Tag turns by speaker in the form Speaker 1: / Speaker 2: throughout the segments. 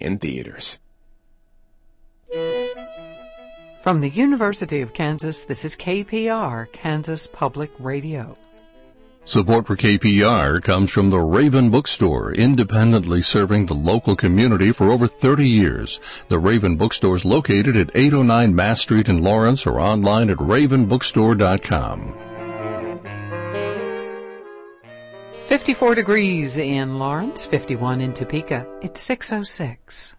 Speaker 1: in theaters.
Speaker 2: From the University of Kansas, this is KPR, Kansas Public Radio.
Speaker 3: Support for KPR comes from the Raven Bookstore, independently serving the local community for over 30 years. The Raven Bookstore is located at 809 Mass Street in Lawrence or online at ravenbookstore.com.
Speaker 2: 54 degrees in Lawrence, 51 in Topeka. It's 6:06.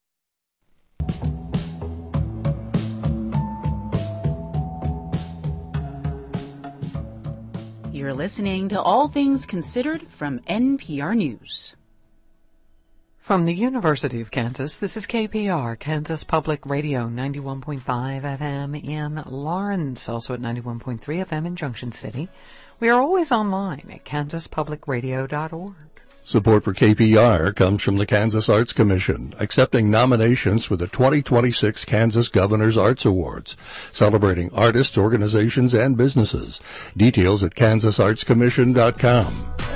Speaker 4: You're listening to All Things Considered from NPR News.
Speaker 2: From the University of Kansas, this is KPR, Kansas Public Radio, 91.5 FM in Lawrence, also at 91.3 FM in Junction City. We are always online at kansaspublicradio.org.
Speaker 3: Support for KPR comes from the Kansas Arts Commission, accepting nominations for the 2026 Kansas Governor's Arts Awards, celebrating artists, organizations, and businesses. Details at kansasartscommission.com.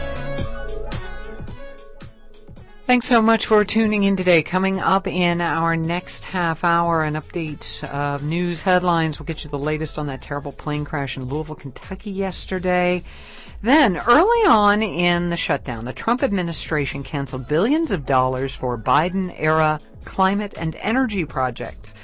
Speaker 2: Thanks so much for tuning in today. Coming up in our next half hour, an update of news headlines. We'll get you the latest on that terrible plane crash in Louisville, Kentucky yesterday. Then, early on in the shutdown, the Trump administration canceled billions of dollars for Biden-era climate and energy projects.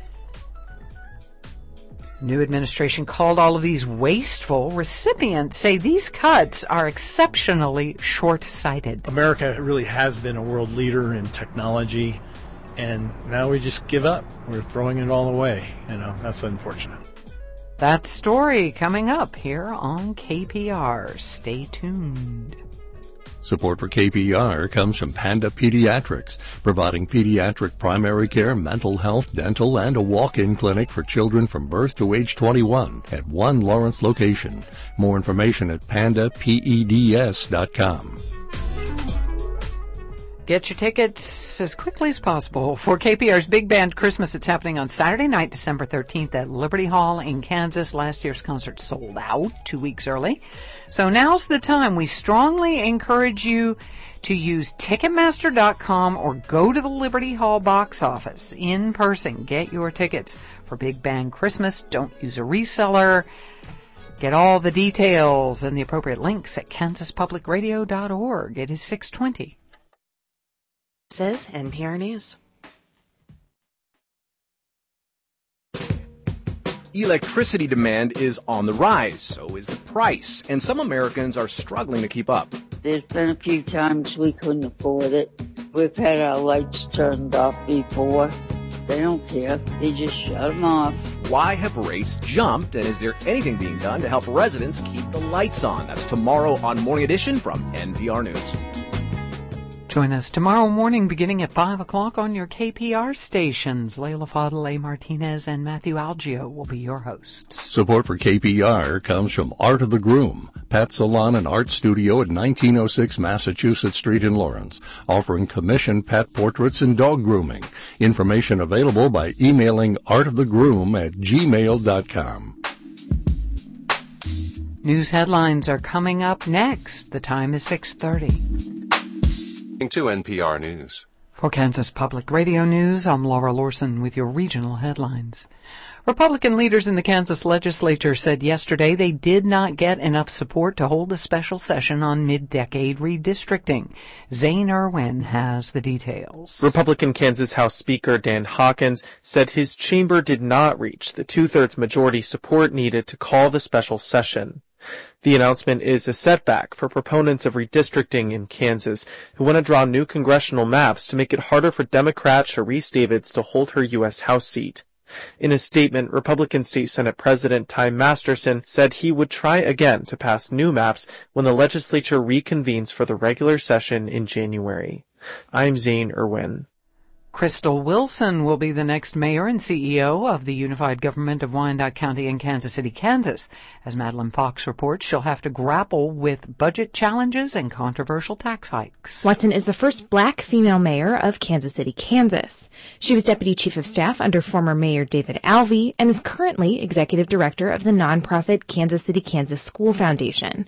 Speaker 2: New administration called all of these wasteful. Recipients say these cuts are exceptionally short-sighted.
Speaker 5: America really has been a world leader in technology, and now we just give up. We're throwing it all away. That's unfortunate.
Speaker 2: That story coming up here on KPR. Stay tuned.
Speaker 3: Support for KPR comes from Panda Pediatrics, providing pediatric primary care, mental health, dental, and a walk-in clinic for children from birth to age 21 at one Lawrence location. More information at pandapeds.com.
Speaker 2: Get your tickets as quickly as possible for KPR's Big Band Christmas. It's happening on Saturday night, December 13th at Liberty Hall in Kansas. Last year's concert sold out 2 weeks early. So now's the time. We strongly encourage you to use Ticketmaster.com or go to the Liberty Hall box office in person. Get your tickets for Big Band Christmas. Don't use a reseller. Get all the details and the appropriate links at kansaspublicradio.org. It is 6:20.
Speaker 6: Says NPR News.
Speaker 7: Electricity demand is on the rise, so is the price, and some Americans are struggling to keep up.
Speaker 8: There's been a few times we couldn't afford it. We've had our lights turned off before. They don't care. They just shut them off.
Speaker 7: Why have rates jumped, and is there anything being done to help residents keep the lights on? That's tomorrow on Morning Edition from NPR News.
Speaker 2: Join us tomorrow morning beginning at 5 o'clock on your KPR stations. Leila Fadel, A. Martinez, and Matthew Algio will be your hosts.
Speaker 3: Support for KPR comes from Art of the Groom, Pet Salon and Art Studio at 1906 Massachusetts Street in Lawrence, offering commissioned pet portraits and dog grooming. Information available by emailing artofthegroom@gmail.com.
Speaker 2: News headlines are coming up next. The time is 6:30.
Speaker 9: To NPR News.
Speaker 2: For Kansas Public Radio News, I'm Laura Lorson with your regional headlines. Republican leaders in the Kansas legislature said yesterday they did not get enough support to hold a special session on mid-decade redistricting. Zane Irwin has the details.
Speaker 10: Republican Kansas House Speaker Dan Hawkins said his chamber did not reach the two-thirds majority support needed to call the special session. The announcement is a setback for proponents of redistricting in Kansas who want to draw new congressional maps to make it harder for Democrat Sharice Davids to hold her U.S. House seat. In a statement, Republican State Senate President Ty Masterson said he would try again to pass new maps when the legislature reconvenes for the regular session in January. I'm Zane Irwin.
Speaker 2: Crystal Wilson will be the next mayor and CEO of the Unified Government of Wyandotte County in Kansas City, Kansas. As Madeline Fox reports, she'll have to grapple with budget challenges and controversial tax hikes.
Speaker 11: Watson is the first black female mayor of Kansas City, Kansas. She was deputy chief of staff under former Mayor David Alvey and is currently executive director of the nonprofit Kansas City, Kansas School Foundation.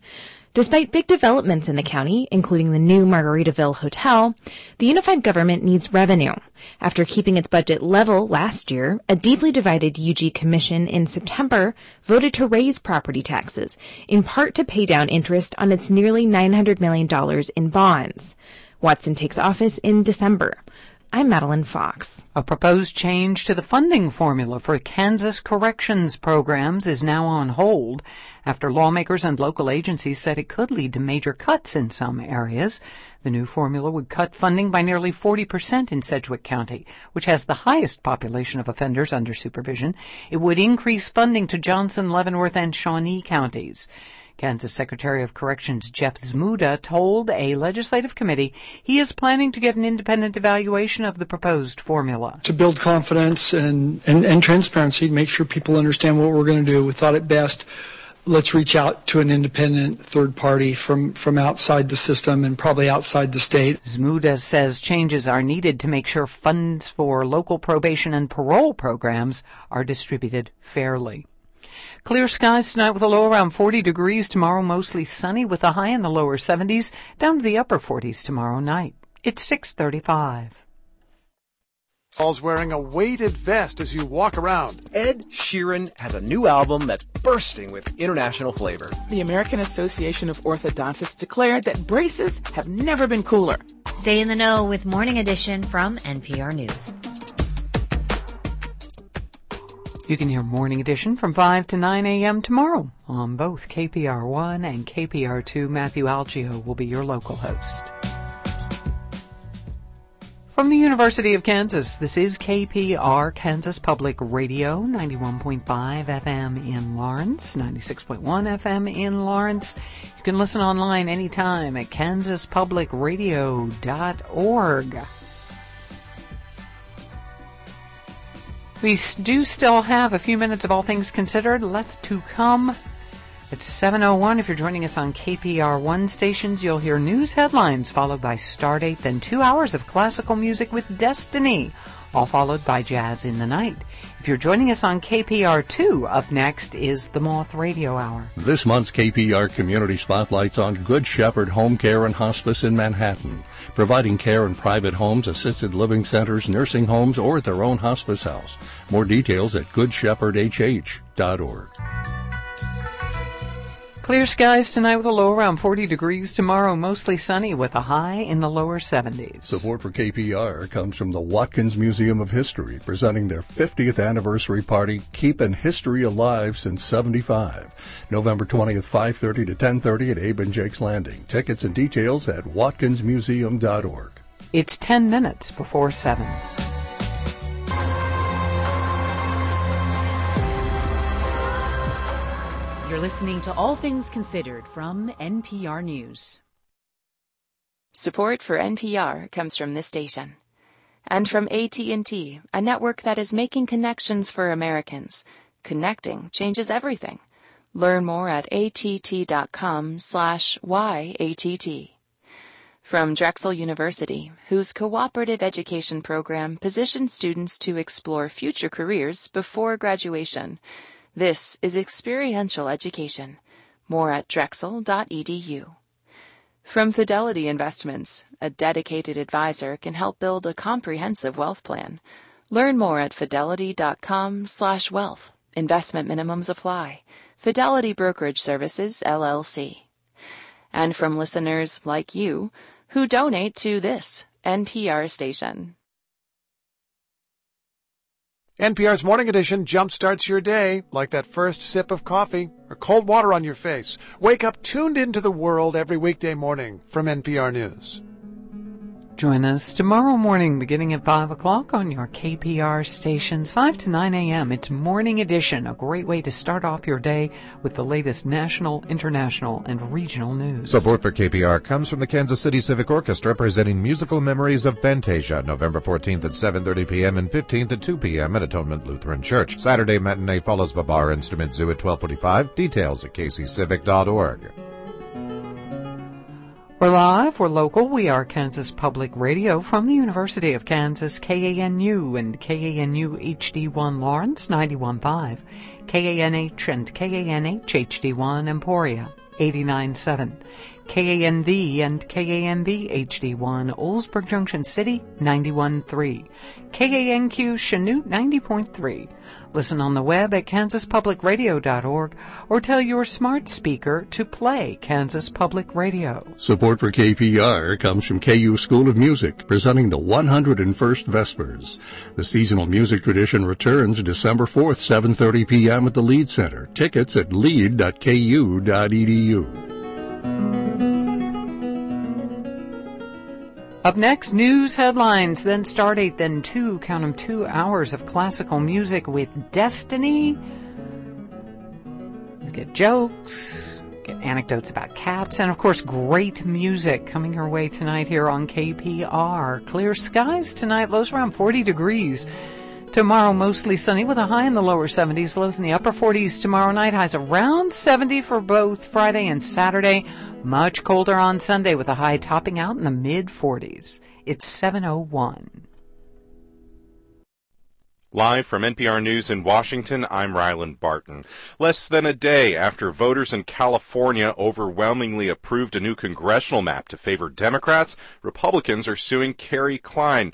Speaker 11: Despite big developments in the county, including the new Margaritaville Hotel, the unified government needs revenue. After keeping its budget level last year, a deeply divided UG commission in September voted to raise property taxes, in part to pay down interest on its nearly $900 million in bonds. Watson takes office in December. I'm Madeline Fox.
Speaker 2: A proposed change to the funding formula for Kansas corrections programs is now on hold after lawmakers and local agencies said it could lead to major cuts in some areas. The new formula would cut funding by nearly 40% in Sedgwick County, which has the highest population of offenders under supervision. It would increase funding to Johnson, Leavenworth, and Shawnee counties. Kansas Secretary of Corrections Jeff Zmuda told a legislative committee he is planning to get an independent evaluation of the proposed formula.
Speaker 1: To build confidence and transparency, to make sure people understand what we're going to do, we thought it best, let's reach out to an independent third party from outside the system and probably outside the state.
Speaker 2: Zmuda says changes are needed to make sure funds for local probation and parole programs are distributed fairly. Clear skies tonight with a low around 40 degrees. Tomorrow mostly sunny with a high in the lower 70s, down to the upper 40s tomorrow night. It's 6:35.
Speaker 12: Paul's wearing a weighted vest as you walk around.
Speaker 7: Ed Sheeran has a new album that's bursting with international flavor.
Speaker 13: The American Association of Orthodontists declared that braces have never been cooler.
Speaker 14: Stay in the know with Morning Edition from NPR News.
Speaker 2: You can hear Morning Edition from 5 to 9 a.m. tomorrow on both KPR1 and KPR2. Matthew Algio will be your local host. From the University of Kansas, this is KPR, Kansas Public Radio, 91.5 FM in Lawrence, 96.1 FM in Lawrence. You can listen online anytime at kansaspublicradio.org. We do still have a few minutes of All Things Considered left to come. It's 7:01. If you're joining us on KPR1 stations, you'll hear news headlines followed by Stardate, then 2 hours of classical music with Destiny, all followed by Jazz in the Night. If you're joining us on KPR2, up next is the Moth Radio Hour.
Speaker 3: This month's KPR Community Spotlight's on Good Shepherd Home Care and Hospice in Manhattan, providing care in private homes, assisted living centers, nursing homes, or at their own hospice house. More details at goodshepherdhh.org.
Speaker 2: Clear skies tonight with a low around 40 degrees. Tomorrow mostly sunny with a high in the lower 70s.
Speaker 3: Support for KPR comes from the Watkins Museum of History, presenting their 50th anniversary party, Keepin' History Alive Since 75. November 20th, 5:30 to 10:30 at Abe and Jake's Landing. Tickets and details at watkinsmuseum.org.
Speaker 2: It's 10 minutes before 7.
Speaker 4: You're listening to All Things Considered from NPR News.
Speaker 15: Support for NPR comes from this station. And from AT&T, a network that is making connections for Americans. Connecting changes everything. Learn more at att.com/YATT. From Drexel University, whose cooperative education program positions students to explore future careers before graduation. This is experiential education. More at drexel.edu. From Fidelity Investments, a dedicated advisor can help build a comprehensive wealth plan. Learn more at fidelity.com/wealth. Investment minimums apply. Fidelity Brokerage Services, LLC. And from listeners like you who donate to this NPR station.
Speaker 12: NPR's Morning Edition jumpstarts your day like that first sip of coffee or cold water on your face. Wake up tuned into the world every weekday morning from NPR News.
Speaker 2: Join us tomorrow morning beginning at 5 o'clock on your KPR stations, 5 to 9 a.m. It's Morning Edition, a great way to start off your day with the latest national, international, and regional news.
Speaker 16: Support for KPR comes from the Kansas City Civic Orchestra, presenting musical memories of Fantasia, November 14th at 7:30 p.m. and 15th at 2 p.m. at Atonement Lutheran Church. Saturday matinee follows Babar Instrument Zoo at 12:45. Details at kccivic.org.
Speaker 2: We're live, we're local, we are Kansas Public Radio from the University of Kansas, KANU and KANU HD1 Lawrence, 91.5, KANH and KANH HD1 Emporia, 89.7. KANV and KANV HD1, Oldsburg Junction City, 91.3. KANQ Chanute, 90.3. Listen on the web at kansaspublicradio.org or tell your smart speaker to play Kansas Public Radio.
Speaker 3: Support for KPR comes from KU School of Music, presenting the 101st Vespers. The seasonal music tradition returns December 4th, 7:30 p.m. at the Lead Center. Tickets at lead.ku.edu.
Speaker 2: Up next, news headlines, then Stardate, then 2 hours of classical music with Destiny. You get jokes, get anecdotes about cats, and of course, great music coming your way tonight here on KPR. Clear skies tonight, lows around 40 degrees. Tomorrow, mostly sunny with a high in the lower 70s, lows in the upper 40s tomorrow night, highs around 70 for both Friday and Saturday. Much colder on Sunday with a high topping out in the mid-40s. It's 7:01.
Speaker 17: Live from NPR News in Washington, I'm Ryland Barton. Less than a day after voters in California overwhelmingly approved a new congressional map to favor Democrats, Republicans are suing Kerry Klein.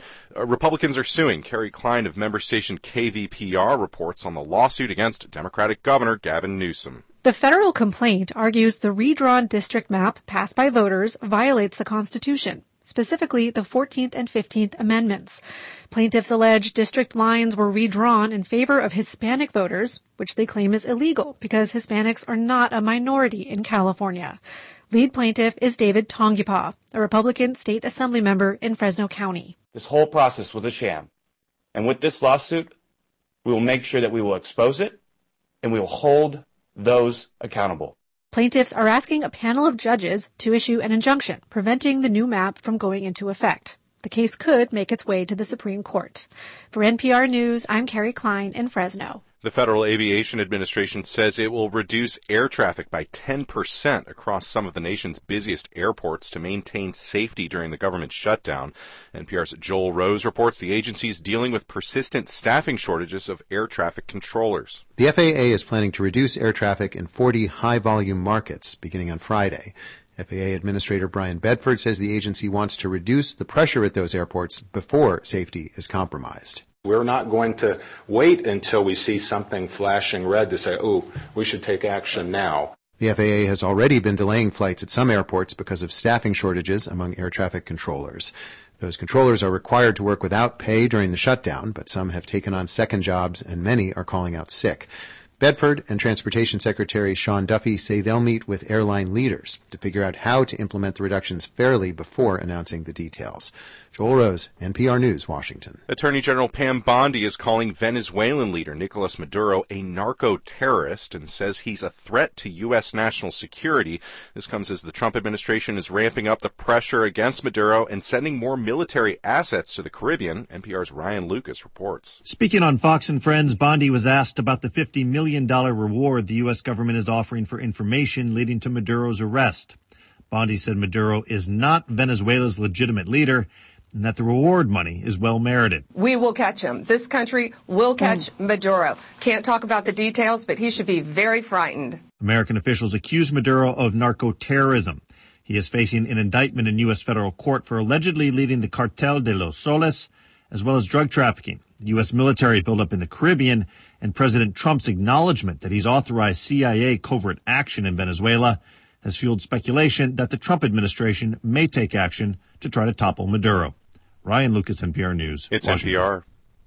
Speaker 17: Kerry Klein of member station KVPR reports on the lawsuit against Democratic Governor Gavin Newsom.
Speaker 18: The federal complaint argues the redrawn district map passed by voters violates the Constitution, specifically the 14th and 15th Amendments. Plaintiffs allege district lines were redrawn in favor of Hispanic voters, which they claim is illegal because Hispanics are not a minority in California. Lead plaintiff is David Tongipa, a Republican state assembly member in Fresno County.
Speaker 19: This whole process was a sham. And with this lawsuit, we will make sure that we will expose it and we will hold those accountable.
Speaker 18: Plaintiffs are asking a panel of judges to issue an injunction preventing the new map from going into effect. The case could make its way to the Supreme Court. For NPR News, I'm Kerry Klein in Fresno.
Speaker 17: The Federal Aviation Administration says it will reduce air traffic by 10% across some of the nation's busiest airports to maintain safety during the government shutdown. NPR's Joel Rose reports the agency is dealing with persistent staffing shortages of air traffic controllers.
Speaker 20: The FAA is planning to reduce air traffic in 40 high-volume markets beginning on Friday. FAA Administrator Brian Bedford says the agency wants to reduce the pressure at those airports before safety is compromised.
Speaker 21: We're not going to wait until we see something flashing red to say, oh, we should take action now.
Speaker 20: The FAA has already been delaying flights at some airports because of staffing shortages among air traffic controllers. Those controllers are required to work without pay during the shutdown, but some have taken on second jobs and many are calling out sick. Bedford and Transportation Secretary Sean Duffy say they'll meet with airline leaders to figure out how to implement the reductions fairly before announcing the details. Joel Rose, NPR News, Washington.
Speaker 17: Attorney General Pam Bondi is calling Venezuelan leader Nicolas Maduro a narco-terrorist and says he's a threat to U.S. national security. This comes as the Trump administration is ramping up the pressure against Maduro and sending more military assets to the Caribbean. NPR's Ryan Lucas reports.
Speaker 22: Speaking on Fox and Friends, Bondi was asked about the $50 million reward the U.S. government is offering for information leading to Maduro's arrest. Bondi said Maduro is not Venezuela's legitimate leader and that the reward money is well merited.
Speaker 23: We will catch him. This country will catch Maduro. Can't talk about the details, but he should be very frightened.
Speaker 22: American officials accuse Maduro of narco-terrorism. He is facing an indictment in U.S. federal court for allegedly leading the Cartel de los Soles, as well as drug trafficking, U.S. military buildup in the Caribbean, and President Trump's acknowledgement that he's authorized CIA covert action in Venezuela has fueled speculation that the Trump administration may take action to try to topple Maduro. Ryan Lucas, NPR News.
Speaker 17: It's
Speaker 22: Washington.
Speaker 17: NPR.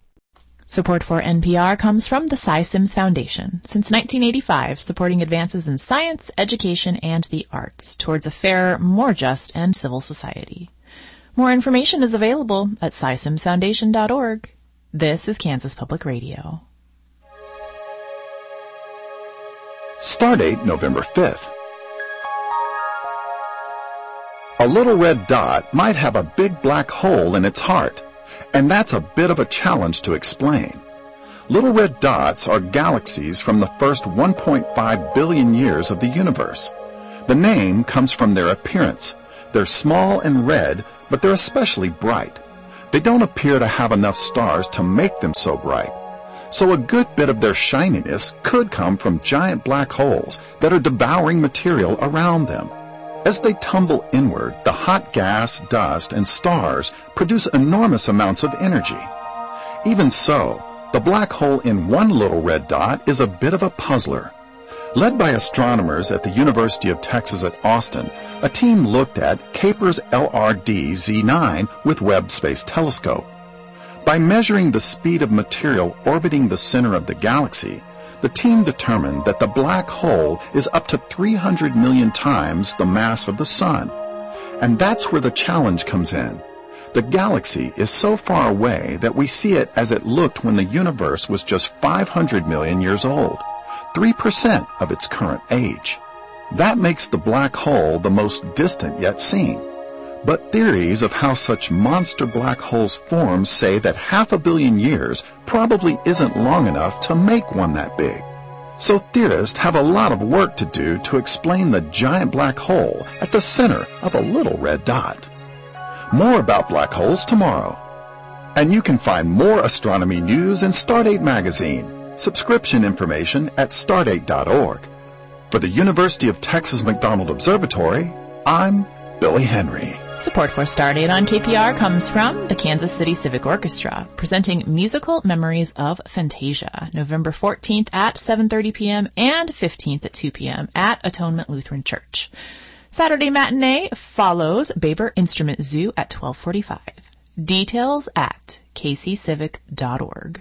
Speaker 24: Support for NPR comes from the SciSims Foundation. Since 1985, supporting advances in science, education, and the arts towards a fairer, more just, and civil society. More information is available at scisimsfoundation.org. This is Kansas Public Radio.
Speaker 25: Stardate November 5th. A little red dot might have a big black hole in its heart, and that's a bit of a challenge to explain. Little red dots are galaxies from the first 1.5 billion years of the universe. The name comes from their appearance. They're small and red, but they're especially bright. They don't appear to have enough stars to make them so bright. So a good bit of their shininess could come from giant black holes that are devouring material around them. As they tumble inward, the hot gas, dust, and stars produce enormous amounts of energy. Even so, the black hole in one little red dot is a bit of a puzzler. Led by astronomers at the University of Texas at Austin, a team looked at Kepler's LRD Z9 with Webb Space Telescope. By measuring the speed of material orbiting the center of the galaxy, the team determined that the black hole is up to 300 million times the mass of the Sun. And that's where the challenge comes in. The galaxy is so far away that we see it as it looked when the universe was just 500 million years old, 3% of its current age. That makes the black hole the most distant yet seen. But theories of how such monster black holes form say that 500 million years probably isn't long enough to make one that big. So theorists have a lot of work to do to explain the giant black hole at the center of a little red dot. More about black holes tomorrow. And you can find more astronomy news in Stardate magazine. Subscription information at stardate.org. For the University of Texas McDonald Observatory, I'm Billy Henry.
Speaker 24: Support for Stardate on KPR comes from the Kansas City Civic Orchestra, presenting Musical Memories of Fantasia, November 14th at 7:30 p.m. and 15th at 2 p.m. at Atonement Lutheran Church. Saturday matinee follows Baber Instrument Zoo at 12:45. Details at kccivic.org.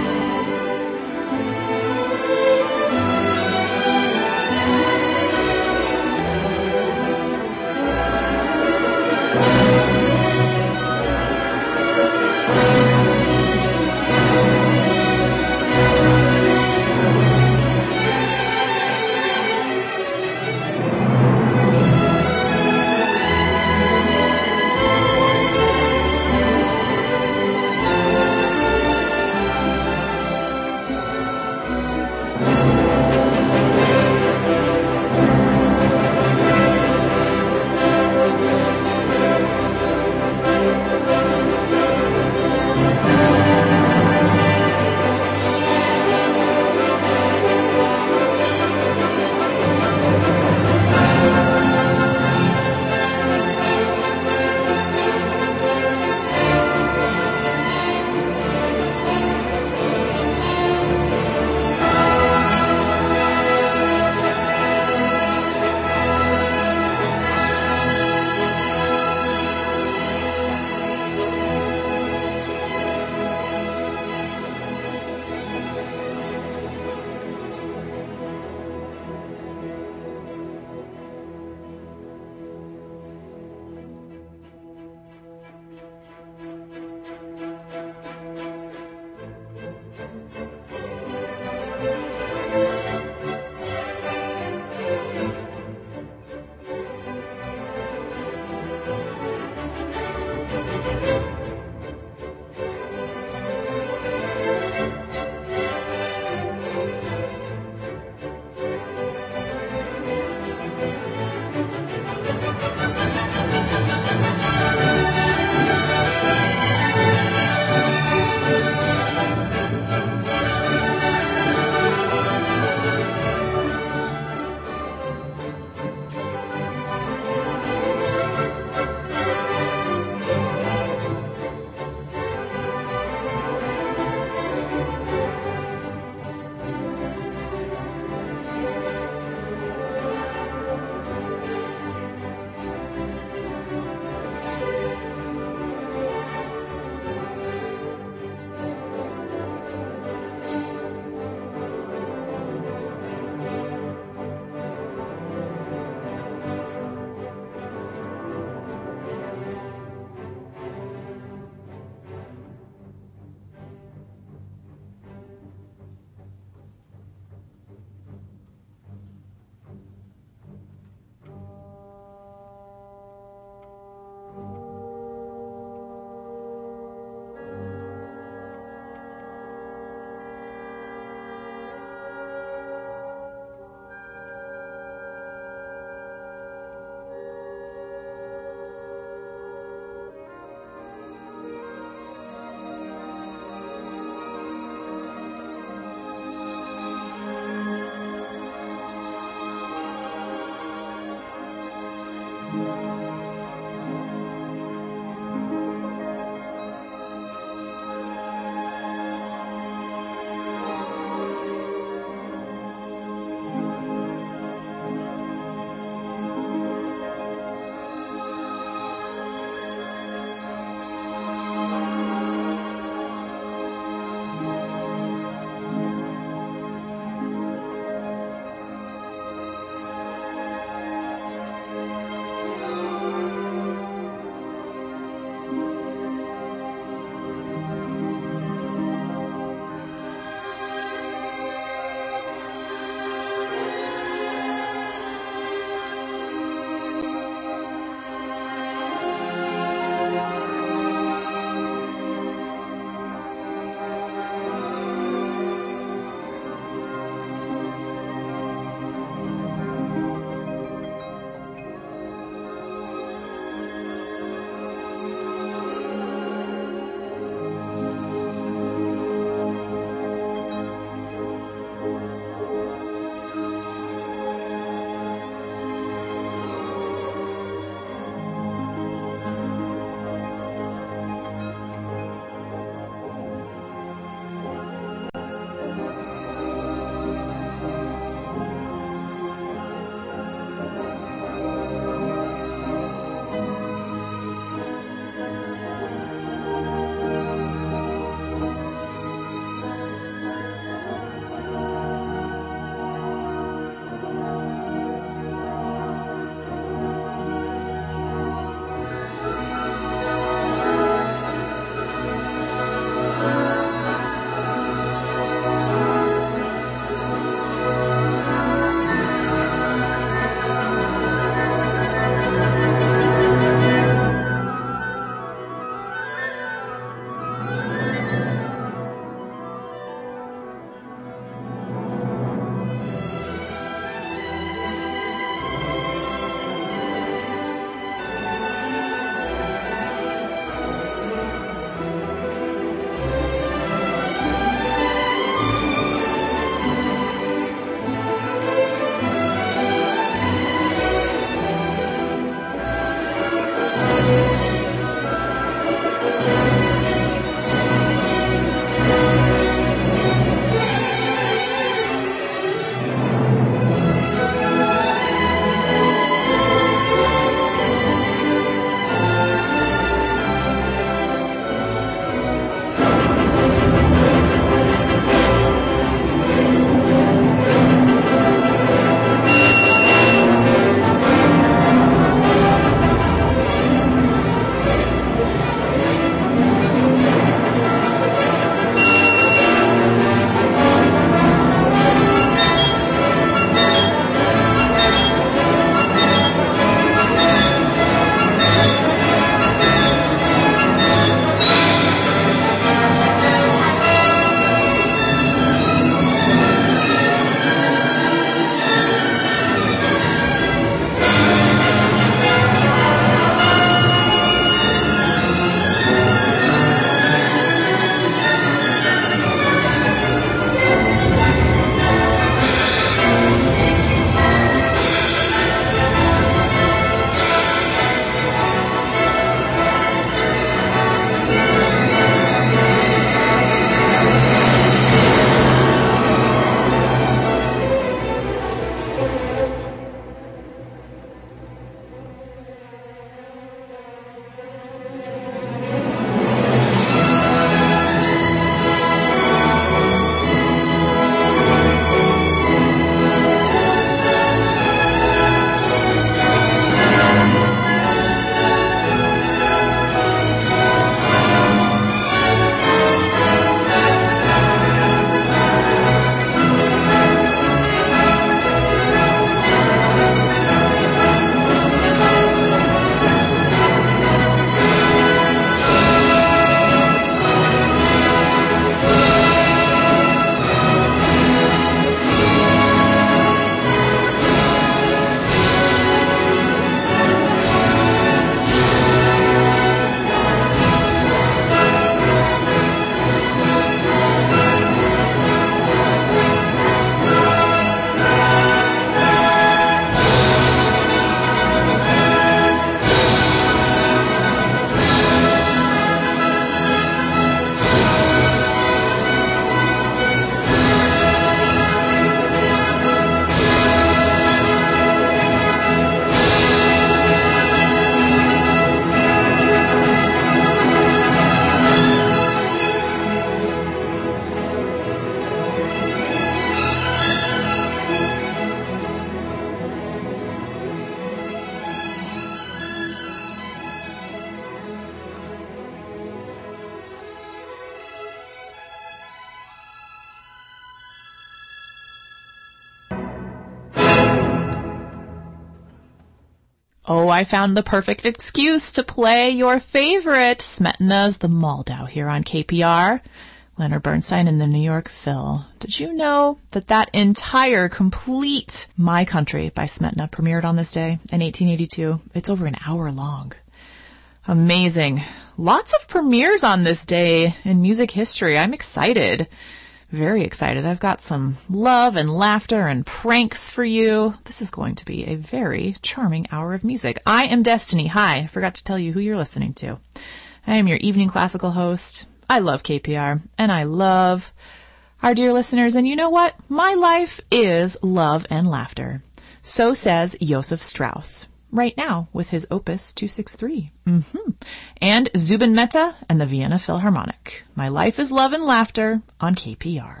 Speaker 24: Oh, I found the perfect excuse to play your favorite, Smetana's The Moldau, here on KPR. Leonard Bernstein and the New York Phil. Did you know that entire, complete My Country by Smetana premiered on this day in 1882? It's over an hour long. Amazing. Lots of premieres on this day in music history. I'm excited. Very excited. I've got some love and laughter and pranks for you. This is going to be a very charming hour of music. I am Destiny. Hi, I forgot to tell you who you're listening to. I am your evening classical host. I love KPR, and I love our dear listeners. And you know what? My life is love and laughter. So says Joseph Strauss, right now with his Opus 263. And Zubin Mehta and the Vienna Philharmonic. My life is love and laughter on KPR.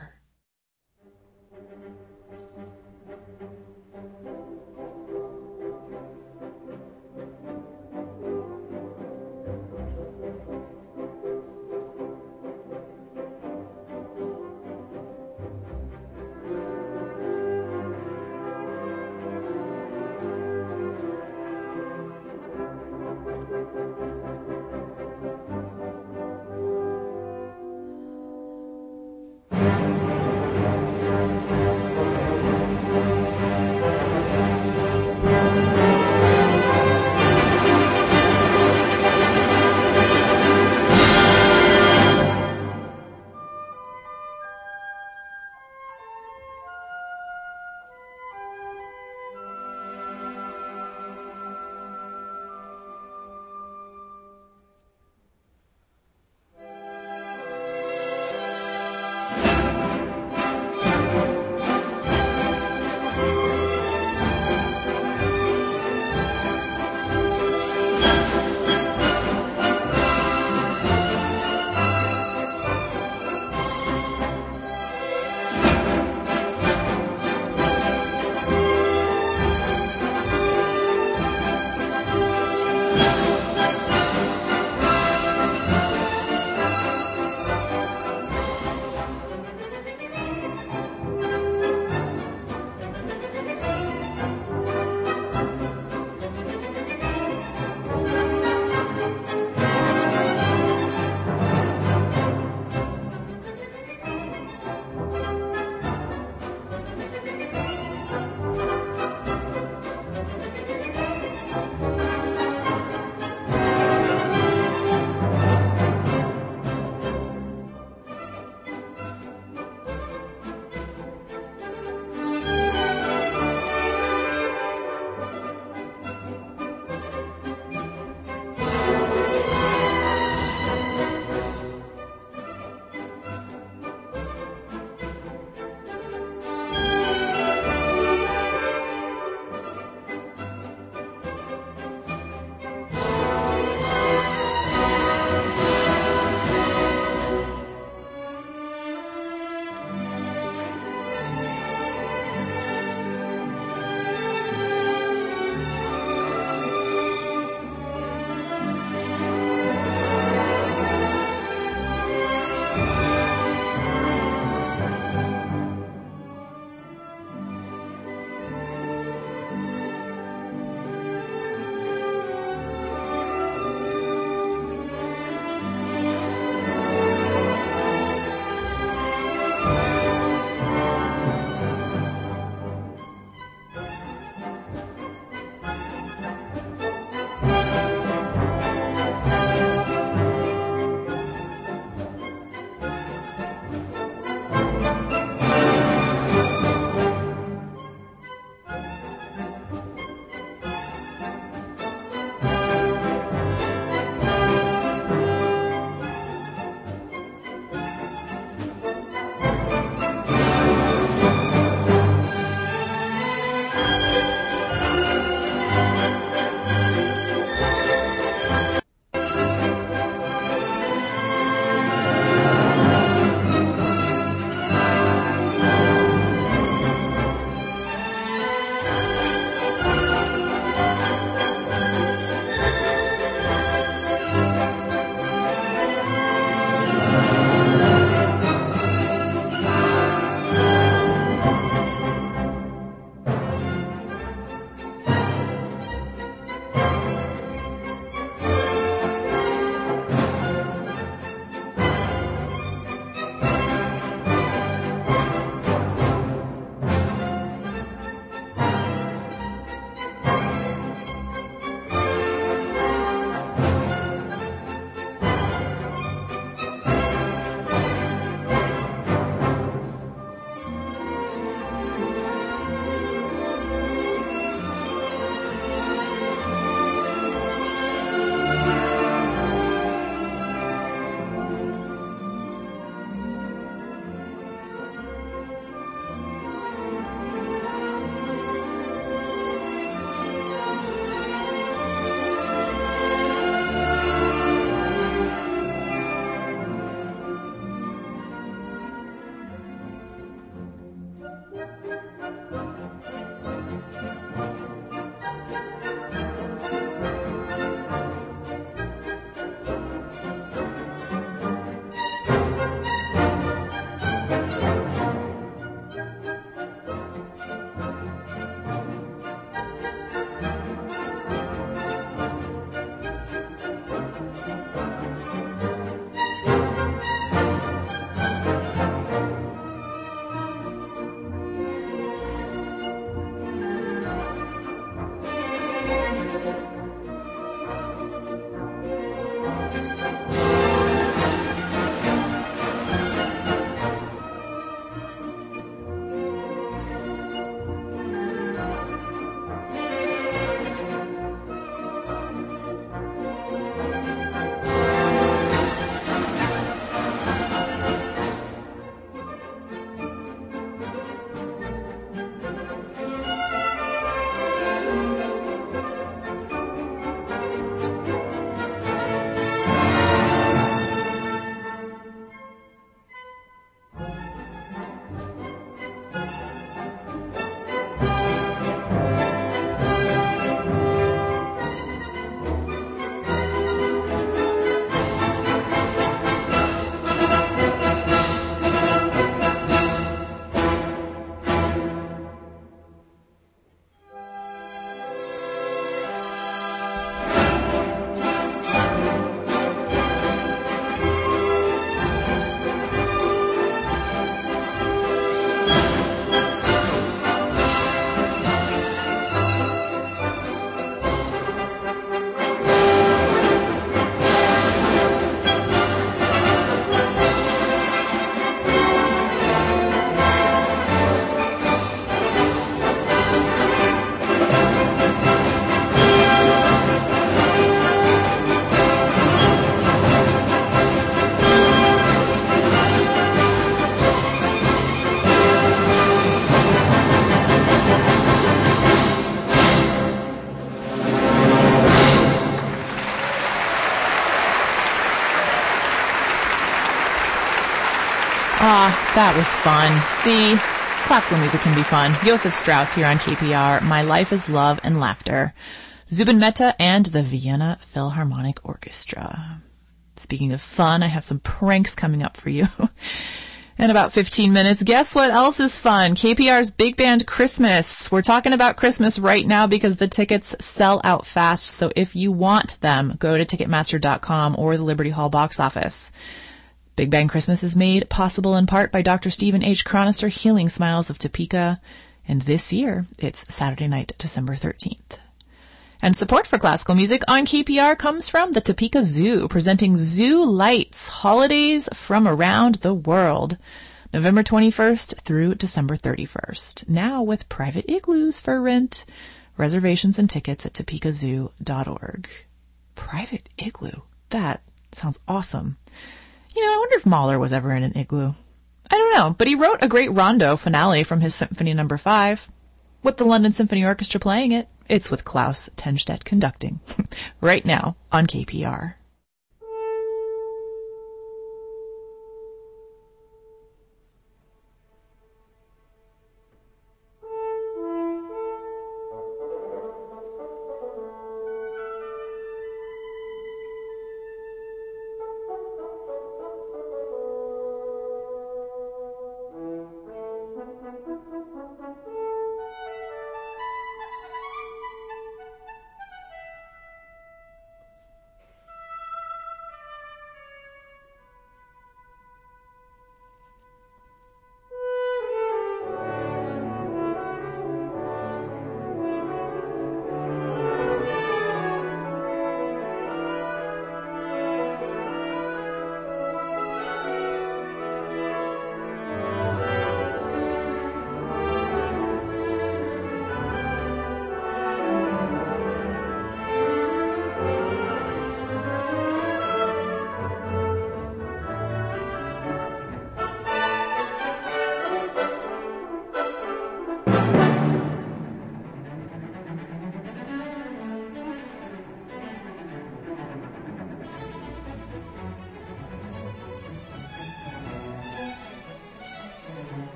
Speaker 24: That was fun. See, classical music can be fun. Joseph Strauss here on KPR. My Life is Love and Laughter. Zubin Mehta and the Vienna Philharmonic Orchestra. Speaking of fun, I have some pranks coming up for you. In about 15 minutes, guess what else is fun? KPR's Big Band Christmas. We're talking about Christmas right now because the tickets sell out fast. So if you want them, go to Ticketmaster.com or the Liberty Hall box office. Big Band Christmas is made possible in part by Dr. Stephen H. Chronister, Healing Smiles of Topeka. And this year, it's Saturday night, December 13th. And support for classical music on KPR comes from the Topeka Zoo, presenting Zoo Lights, holidays from around the world, November 21st through December 31st. Now with private igloos for rent. Reservations and tickets at topekazoo.org. Private igloo? That sounds awesome. You know, I wonder if Mahler was ever in an igloo. I don't know, but he wrote a great rondo finale from his Symphony No. 5, with the London Symphony Orchestra playing it. It's with Klaus Tenstedt conducting. Right now on KPR.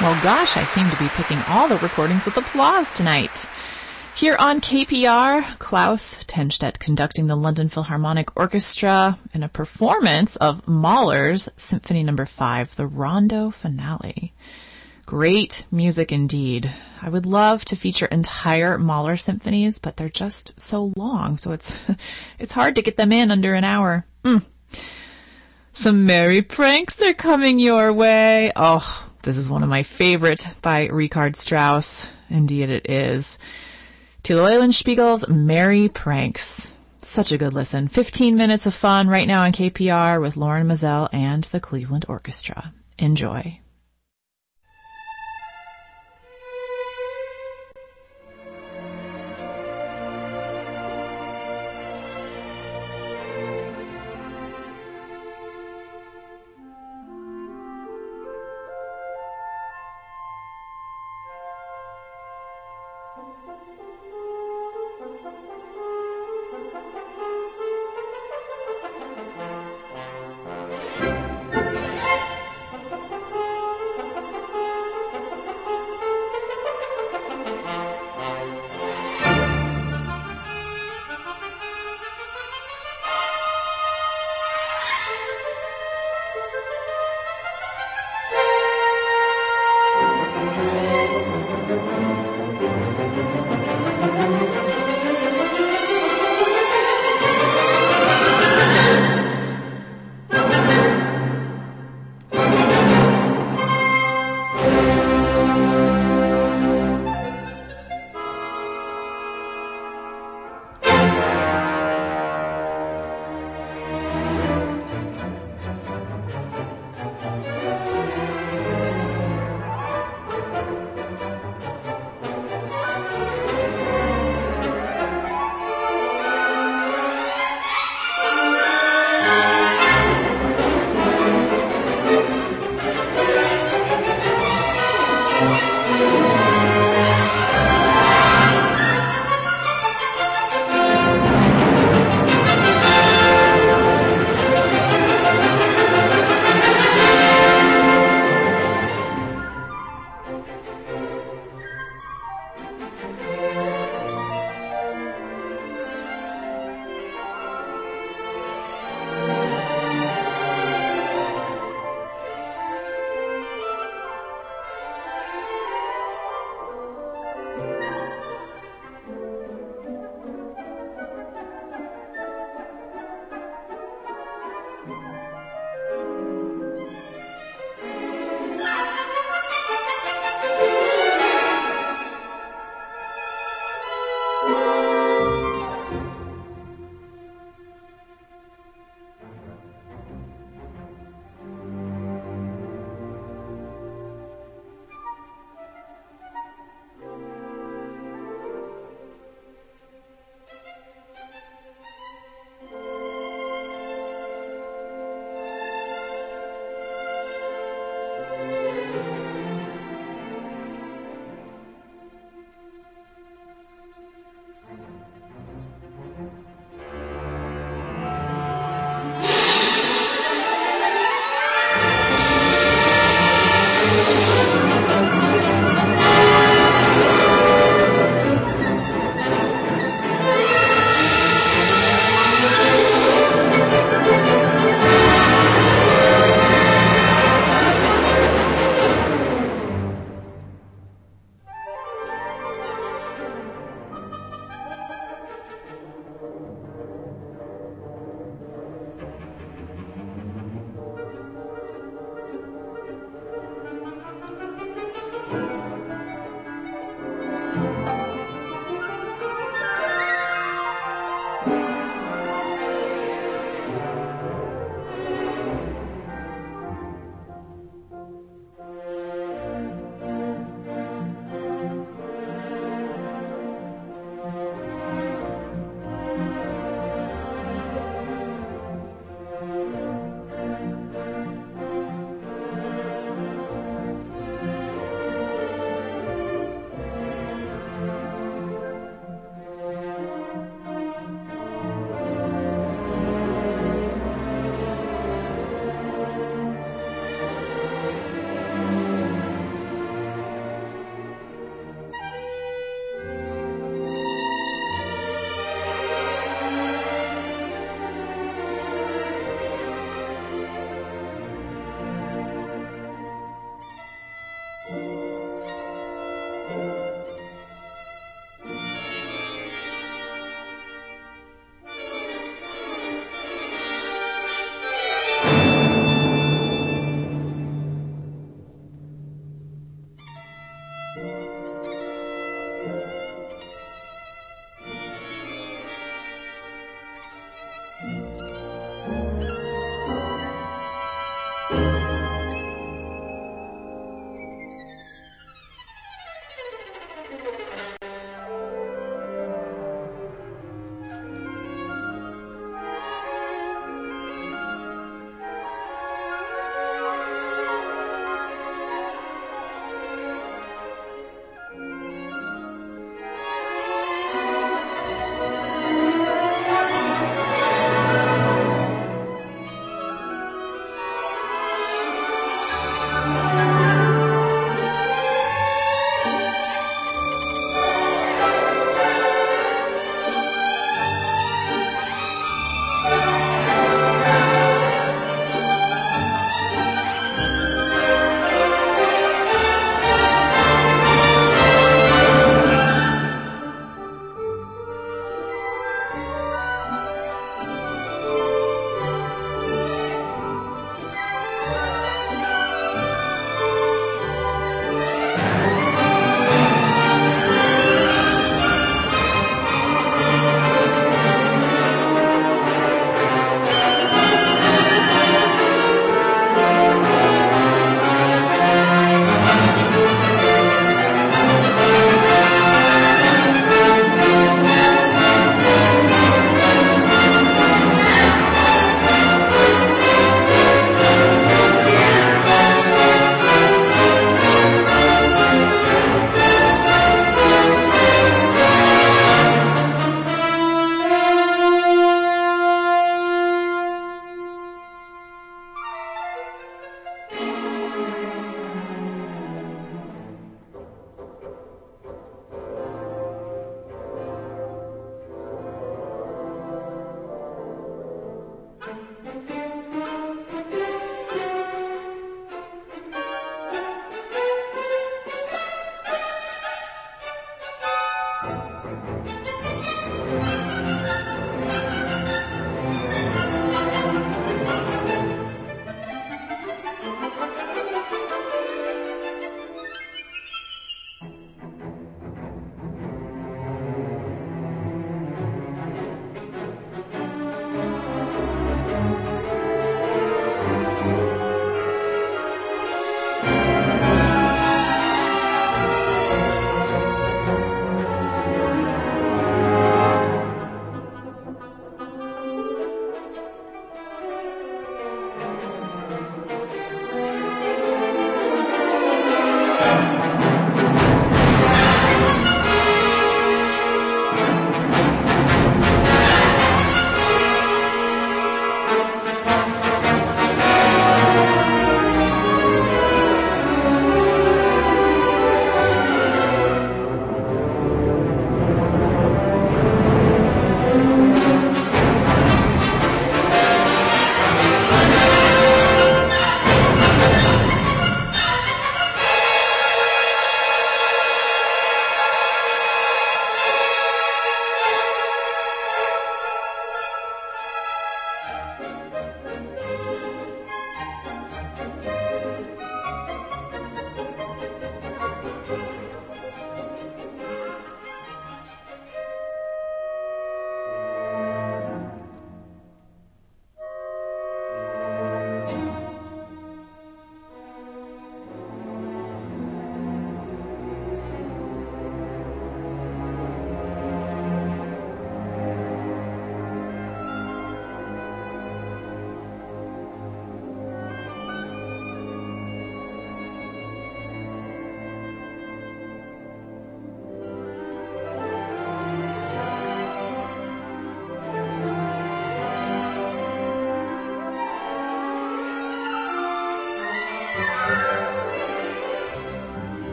Speaker 24: Well, gosh, I seem to be picking all the recordings with applause tonight. Here on KPR, Klaus Tenstedt conducting the London Philharmonic Orchestra in a performance of Mahler's Symphony No. 5, the Rondo Finale. Great music indeed. I would love to feature entire Mahler symphonies, but they're just so long, so it's hard to get them in under an hour. Some merry pranks are coming your way. Oh, this is one of my favorite by Richard Strauss. Indeed it is. Tilo Eulenspiegel's Merry Pranks. Such a good listen. 15 minutes of fun right now on KPR with Lauren Mazel and the Cleveland Orchestra. Enjoy.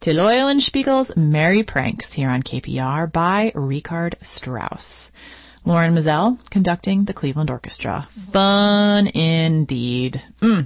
Speaker 24: Till Eulenspiegel's Merry Pranks here on KPR by Richard Strauss. Lauren Mazel conducting the Cleveland Orchestra. Fun indeed.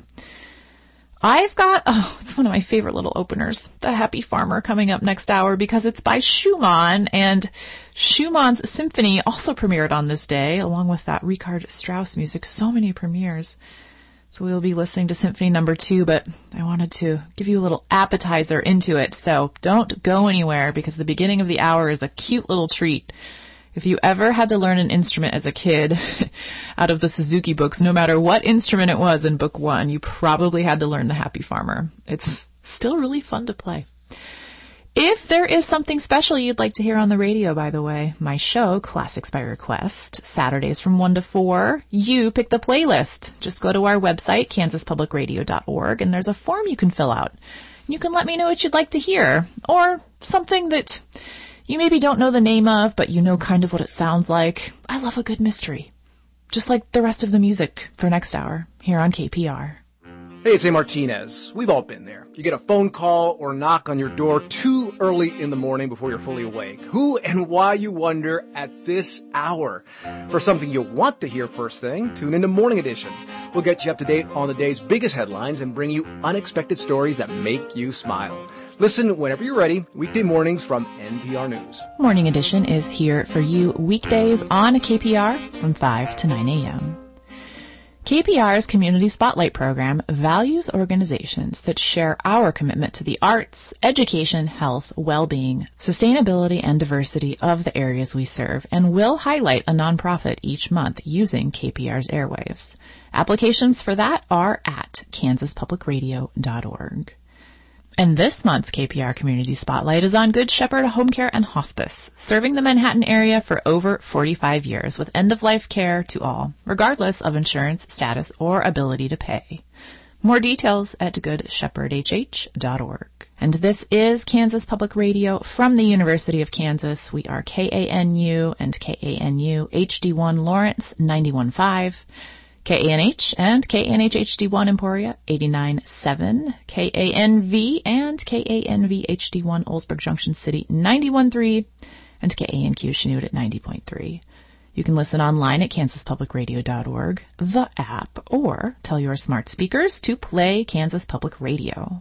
Speaker 24: I've got, it's one of my favorite little openers, The Happy Farmer, coming up next hour because it's by Schumann, and Schumann's symphony also premiered on this day, along with that Richard Strauss music. So many premieres. So we'll be listening to Symphony No. 2, but I wanted to give you a little appetizer into it, so don't go anywhere because the beginning of the hour is a cute little treat. If you ever had to learn an instrument as a kid out of the Suzuki books, no matter what instrument it was in book 1, you probably had to learn The Happy Farmer. It's still really fun to play. If there is something special you'd like to hear on the radio, by the way, my show, Classics by Request, Saturdays from 1 to 4, you pick the playlist. Just go to our website, kansaspublicradio.org, and there's a form you can fill out. You can let me know what you'd like to hear, or something that you maybe don't know the name of, but you know kind of what it sounds like. I love a good mystery. Just like the rest of the music for next hour here on KPR.
Speaker 7: Hey, it's A. Martinez. We've all been there. You get a phone call or knock on your door too early in the morning before you're fully awake. Who and why, you wonder, at this hour? For something you'll want to hear first thing, tune into Morning Edition. We'll get you up to date on the day's biggest headlines and bring you unexpected stories that make you smile. Listen whenever you're ready, weekday mornings from NPR News.
Speaker 24: Morning Edition is here for you weekdays on KPR from 5 to 9 a.m. KPR's Community Spotlight program values organizations that share our commitment to the arts, education, health, well-being, sustainability, and diversity of the areas we serve, and will highlight a nonprofit each month using KPR's airwaves. Applications for that are at kansaspublicradio.org. And this month's KPR Community Spotlight is on Good Shepherd Home Care and Hospice, serving the Manhattan area for over 45 years with end-of-life care to all, regardless of insurance status or ability to pay. More details at goodshepherdhh.org. And this is Kansas Public Radio from the University of Kansas. We are KANU and KANU HD1 Lawrence 91.5. KANH and KANH HD1 Emporia 89.7, KANV and KANV HD1 Oldsburg Junction City 91.3, and KANQ Chanute at 90.3. You can listen online at kansaspublicradio.org, the app, or tell your smart speakers to play Kansas Public Radio.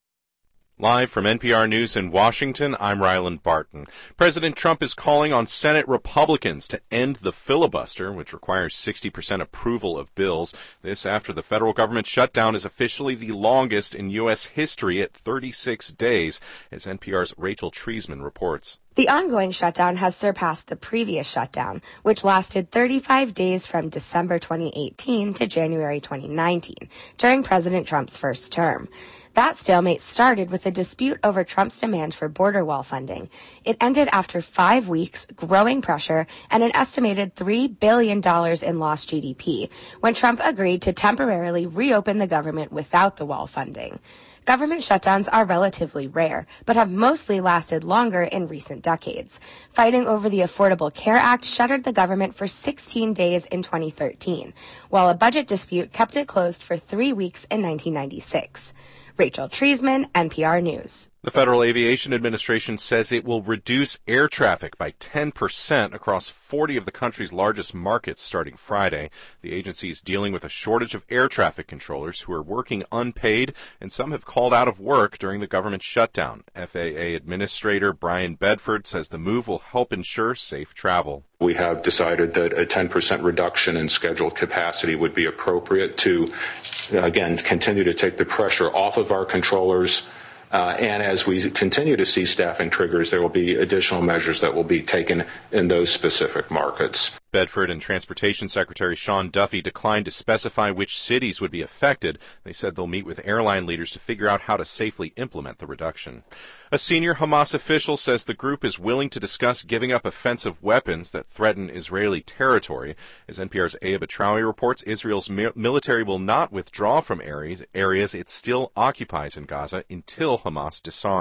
Speaker 17: Live from NPR News in Washington, I'm Ryland Barton. President Trump is calling on Senate Republicans to end the filibuster, which requires 60% approval of bills. This after the federal government shutdown is officially the longest in U.S. history at 36 days, as NPR's Rachel Treisman reports.
Speaker 5: The ongoing shutdown has surpassed the previous shutdown, which lasted 35 days from December 2018 to January 2019, during President Trump's first term. That stalemate started with a dispute over Trump's demand for border wall funding. It ended after 5 weeks, growing pressure, and an estimated $3 billion in lost GDP, when Trump agreed to temporarily reopen the government without the wall funding. Government shutdowns are relatively rare, but have mostly lasted longer in recent decades. Fighting over the Affordable Care Act shuttered the government for 16 days in 2013, while a budget dispute kept it closed for 3 weeks in 1996. Rachel Treisman, NPR News.
Speaker 17: The Federal Aviation Administration says it will reduce air traffic by 10% across 40 of the country's largest markets starting Friday. The agency is dealing with a shortage of air traffic controllers who are working unpaid, and some have called out of work during the government shutdown. FAA Administrator Brian Bedford says the move will help ensure safe travel.
Speaker 21: We have decided that a 10% reduction in scheduled capacity would be appropriate to, again, continue to take the pressure off of our controllers. And as we continue to see staffing triggers, there will be additional measures that will be taken in those specific markets.
Speaker 17: Bedford and Transportation Secretary Sean Duffy declined to specify which cities would be affected. They said they'll meet with airline leaders to figure out how to safely implement the reduction. A senior Hamas official says the group is willing to discuss giving up offensive weapons that threaten Israeli territory. As NPR's Aya Batrawi reports, Israel's military will not withdraw from areas it still occupies in Gaza until Hamas disarms.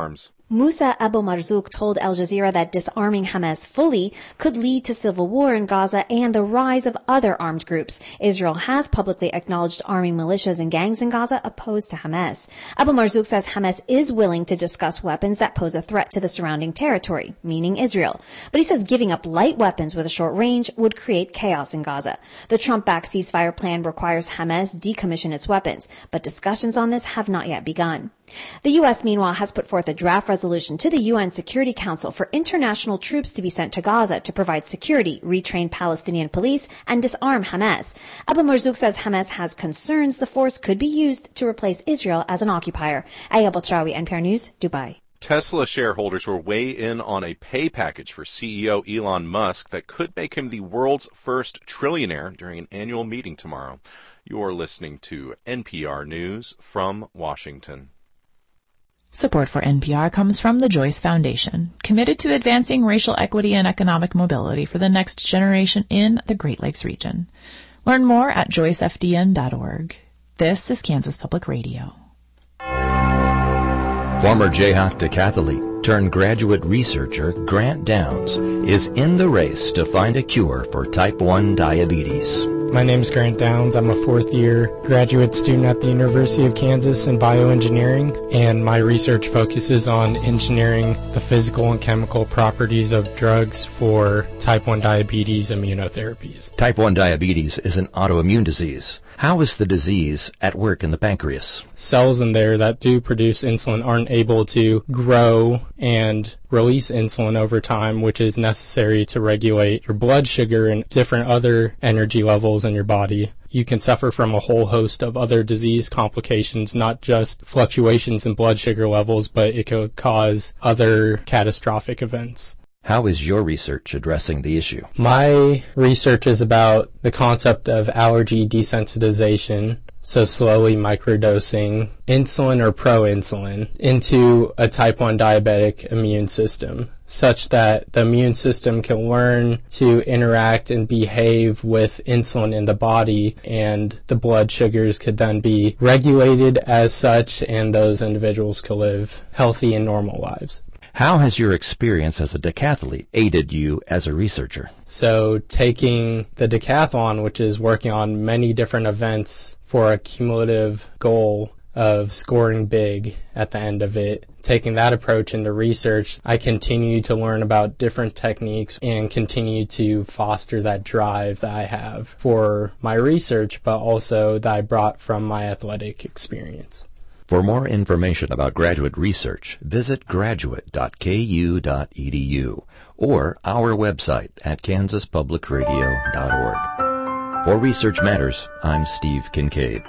Speaker 6: Musa Abu Marzouk told Al Jazeera that disarming Hamas fully could lead to civil war in Gaza and the rise of other armed groups. Israel has publicly acknowledged arming militias and gangs in Gaza opposed to Hamas. Abu Marzouk says Hamas is willing to discuss weapons that pose a threat to the surrounding territory, meaning Israel. But he says giving up light weapons with a short range would create chaos in Gaza. The Trump-backed ceasefire plan requires Hamas decommission its weapons, but discussions on this have not yet begun. The U.S., meanwhile, has put forth a draft resolution to the UN Security Council for international troops to be sent to Gaza to provide security, retrain Palestinian police, and disarm Hamas. Abu Marzouk says Hamas has concerns the force could be used to replace Israel as an occupier. Aya Batrawi, NPR News, Dubai.
Speaker 17: Tesla shareholders will weigh in on a pay package for CEO Elon Musk that could make him the world's first trillionaire during an annual meeting tomorrow. You're listening to NPR News from Washington.
Speaker 24: Support for NPR comes from the Joyce Foundation, committed to advancing racial equity and economic mobility for the next generation in the Great Lakes region. Learn more at joycefdn.org. This is Kansas Public Radio.
Speaker 8: Former Jayhawk decathlete turned graduate researcher Grant Downs is in the race to find a cure for type 1 diabetes.
Speaker 9: My name's Grant Downs. I'm a fourth-year graduate student at the University of Kansas in bioengineering, and my research focuses on engineering the physical and chemical properties of drugs for type 1 diabetes immunotherapies.
Speaker 8: Type 1 diabetes is an autoimmune disease. How is the disease at work in the pancreas?
Speaker 9: Cells in there that do produce insulin aren't able to grow and release insulin over time, which is necessary to regulate your blood sugar and different other energy levels in your body. You can suffer from a whole host of other disease complications, not just fluctuations in blood sugar levels, but it could cause other catastrophic events.
Speaker 8: How is your research addressing the issue?
Speaker 9: My research is about the concept of allergy desensitization, so slowly microdosing insulin or proinsulin into a type 1 diabetic immune system, such that the immune system can learn to interact and behave with insulin in the body, and the blood sugars could then be regulated as such, and those individuals could live healthy and normal lives.
Speaker 8: How has your experience as a decathlete aided you as a researcher?
Speaker 9: So taking the decathlon, which is working on many different events for a cumulative goal of scoring big at the end of it, taking that approach into research, I continue to learn about different techniques and continue to foster that drive that I have for my research, but also that I brought from my athletic experience.
Speaker 8: For more information about graduate research, visit graduate.ku.edu or our website at kansaspublicradio.org. For Research Matters, I'm Steve Kincaid.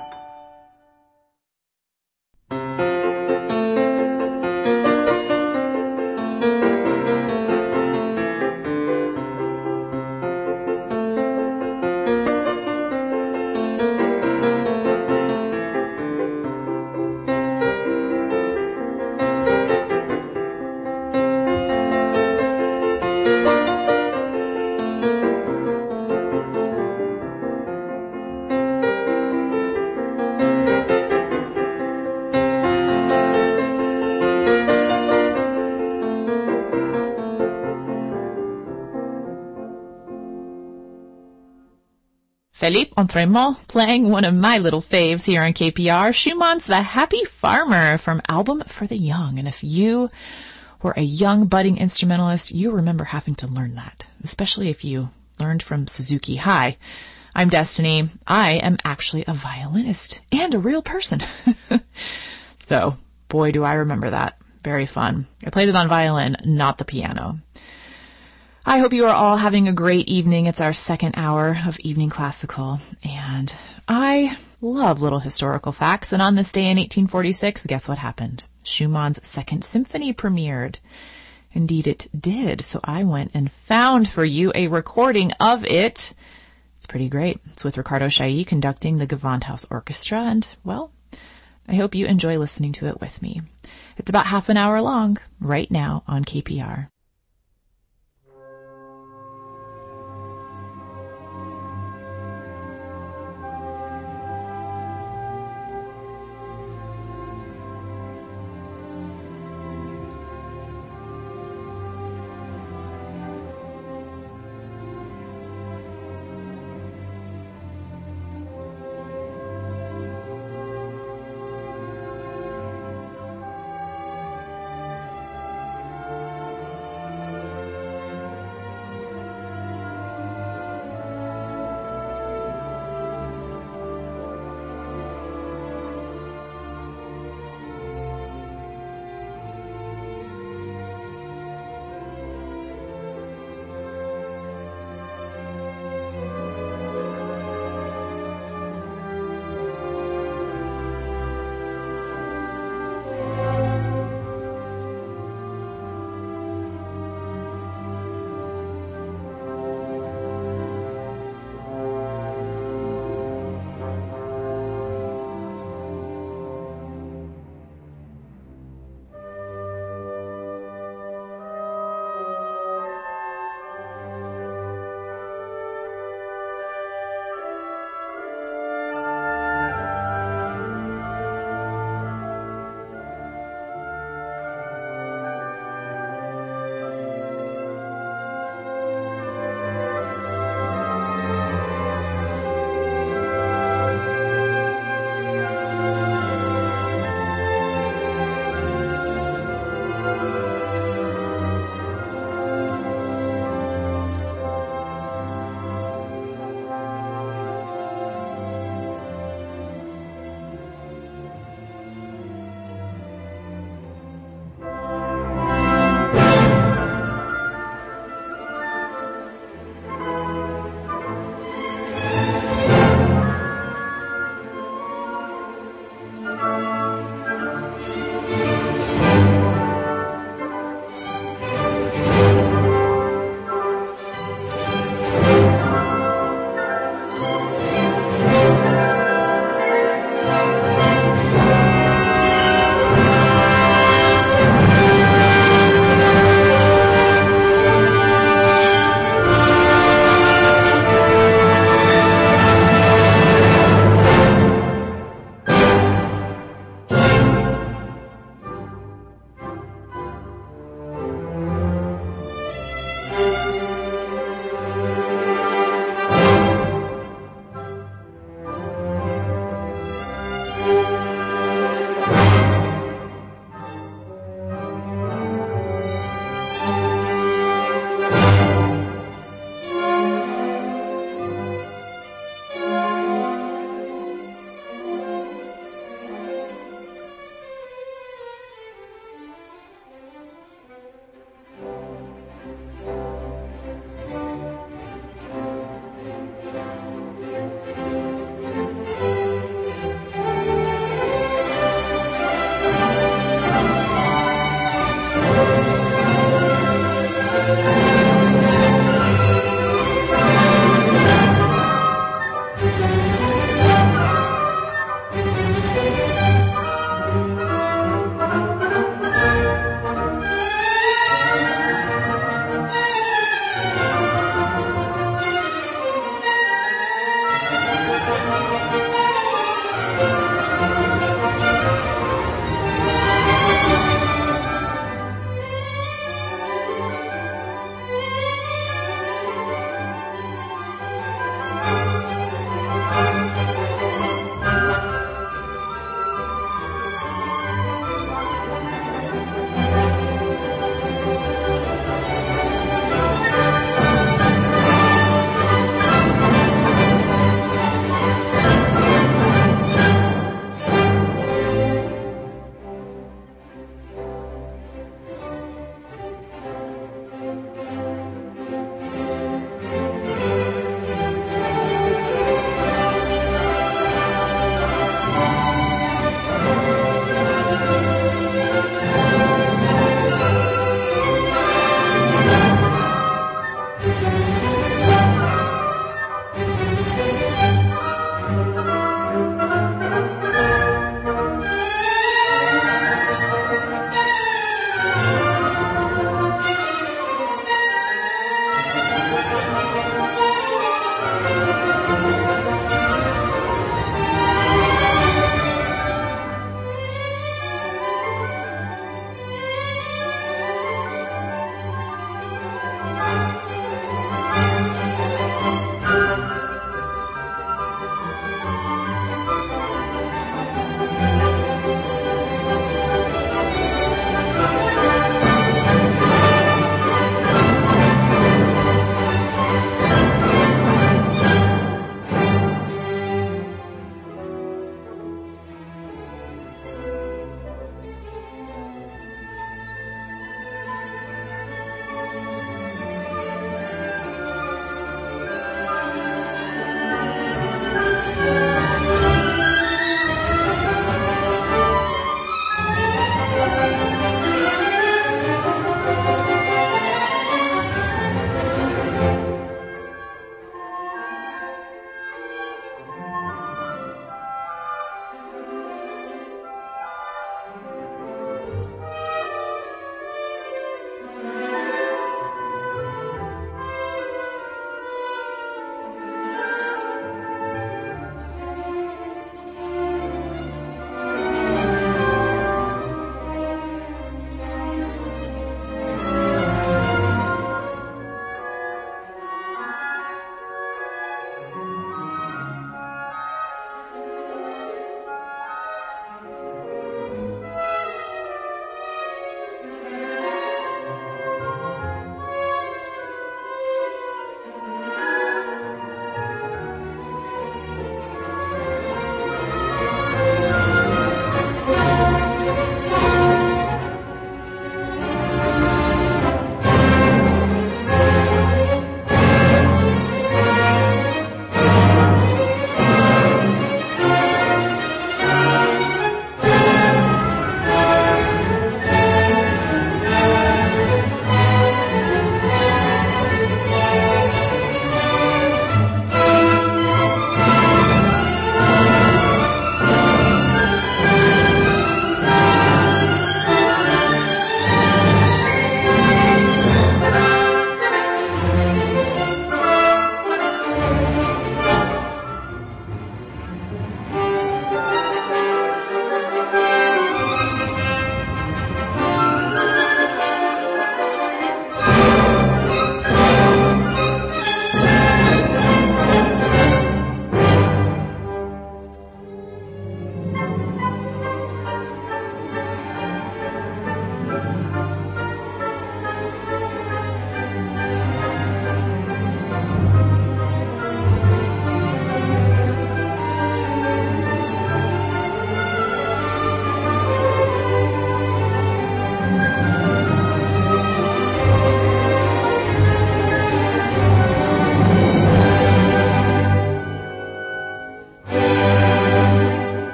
Speaker 24: Philippe Entremont playing one of my little faves here on KPR, Schumann's The Happy Farmer from Album for the Young. And if you were a young budding instrumentalist, you remember having to learn that, especially if you learned from Suzuki. Hi, I'm Destiny. I am actually a violinist and a real person. So, boy, do I remember that. Very fun. I played it on violin, not the piano. I hope you are all having a great evening. It's our second hour of Evening Classical, and I love little historical facts. And on this day in 1846, guess what happened? Schumann's Second Symphony premiered. Indeed, it did. So I went and found for you a recording of it. It's pretty great. It's with Ricardo Chailly conducting the Gewandhaus Orchestra, and, well, I hope you enjoy listening to it with me. It's about half an hour long right now on KPR.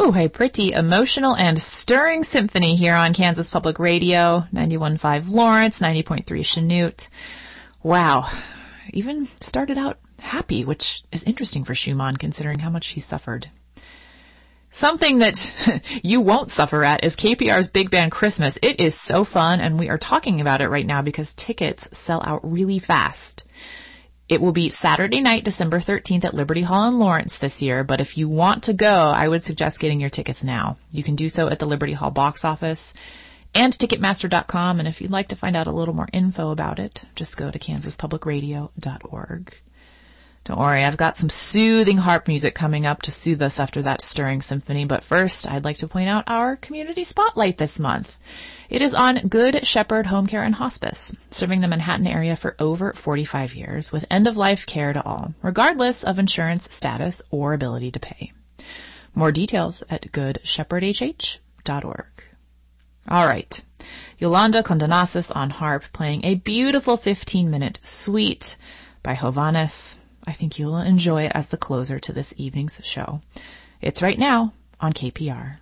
Speaker 24: Ooh, a pretty emotional and stirring symphony here on Kansas Public Radio, 91.5 Lawrence, 90.3 Chanute. Wow. Even started out happy, which is interesting for Schumann considering how much he suffered. Something that you won't suffer at is KPR's Big Band Christmas. It is so fun, and we are talking about it right now because tickets sell out really fast. It will be Saturday night, December 13th at Liberty Hall in Lawrence this year, but if you want to go, I would suggest getting your tickets now. You can do so at the Liberty Hall box office and Ticketmaster.com, and if you'd like to find out a little more info about it, just go to kansaspublicradio.org. Don't worry, I've got some soothing harp music coming up to soothe us after that stirring symphony, but first, I'd like to point out our community spotlight this month. It is on Good Shepherd Home Care and Hospice, serving the Manhattan area for over 45 years with end-of-life care to all, regardless of insurance status or ability to pay. More details at goodshepherdhh.org. All right, Yolanda Condonasis on harp playing a beautiful 15-minute suite by Hovhannes. I think you'll enjoy it as the closer to this evening's show. It's right now on KPR.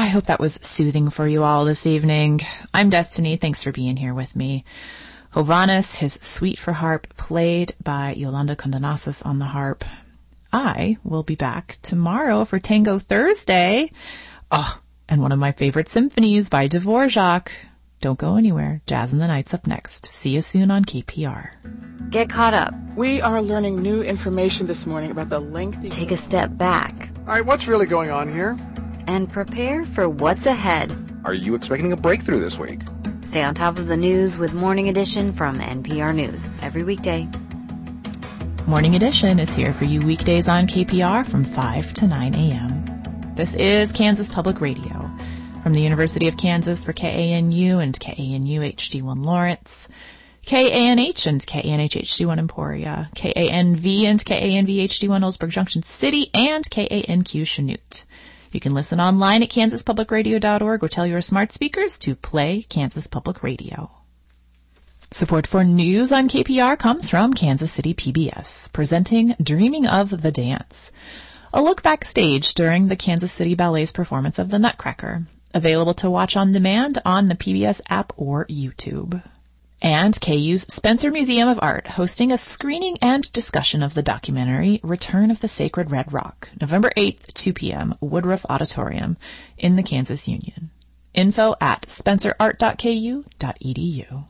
Speaker 24: I hope that was soothing for you all this evening. I'm Destiny. Thanks for being here with me. Hovannes, his suite for harp, played by Yolanda Condonasis on the harp. I will be back tomorrow for Tango Thursday. Oh, and one of my favorite symphonies by Dvorak. Don't go anywhere. Jazz in the Night's up next. See you soon on KPR.
Speaker 1: Get caught up.
Speaker 10: We are learning new information this morning about the lengthy...
Speaker 1: Take a step back.
Speaker 12: All right, what's really going on here?
Speaker 1: And prepare for what's ahead.
Speaker 7: Are you expecting a breakthrough this week?
Speaker 1: Stay on top of the news with Morning Edition from NPR News every weekday.
Speaker 24: Morning Edition is here for you weekdays on KPR from 5 to 9 a.m. This is Kansas Public Radio. From the University of Kansas for KANU and KANU HD1 Lawrence, KANH and KANH HD1 Emporia, KANV and KANV HD1 Ellsberg Junction City, and KANQ Chanute. You can listen online at kansaspublicradio.org or tell your smart speakers to play Kansas Public Radio. Support for news on KPR comes from Kansas City PBS, presenting Dreaming of the Dance, a look backstage during the Kansas City Ballet's performance of the Nutcracker, available to watch on demand on the PBS app or YouTube. And KU's Spencer Museum of Art hosting a screening and discussion of the documentary Return of the Sacred Red Rock, November 8th, 2 p.m., Woodruff Auditorium in the Kansas Union. Info at spencerart.ku.edu.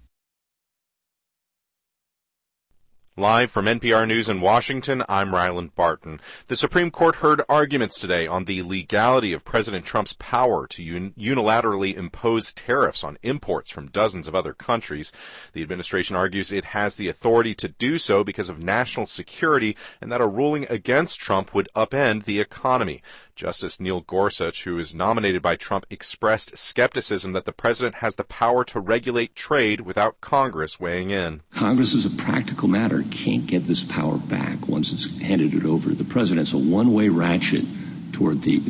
Speaker 17: Live from NPR News in Washington, I'm Ryland Barton. The Supreme Court heard arguments today on the legality of President Trump's power to unilaterally impose tariffs on imports from dozens of other countries. The administration argues it has the authority to do so because of national security and that a ruling against Trump would upend the economy. Justice Neil Gorsuch, who is nominated by Trump, expressed skepticism that the president has the power to regulate trade without Congress weighing in.
Speaker 11: Congress, as a practical matter, can't get this power back once it's handed it over. The president's a one-way ratchet toward the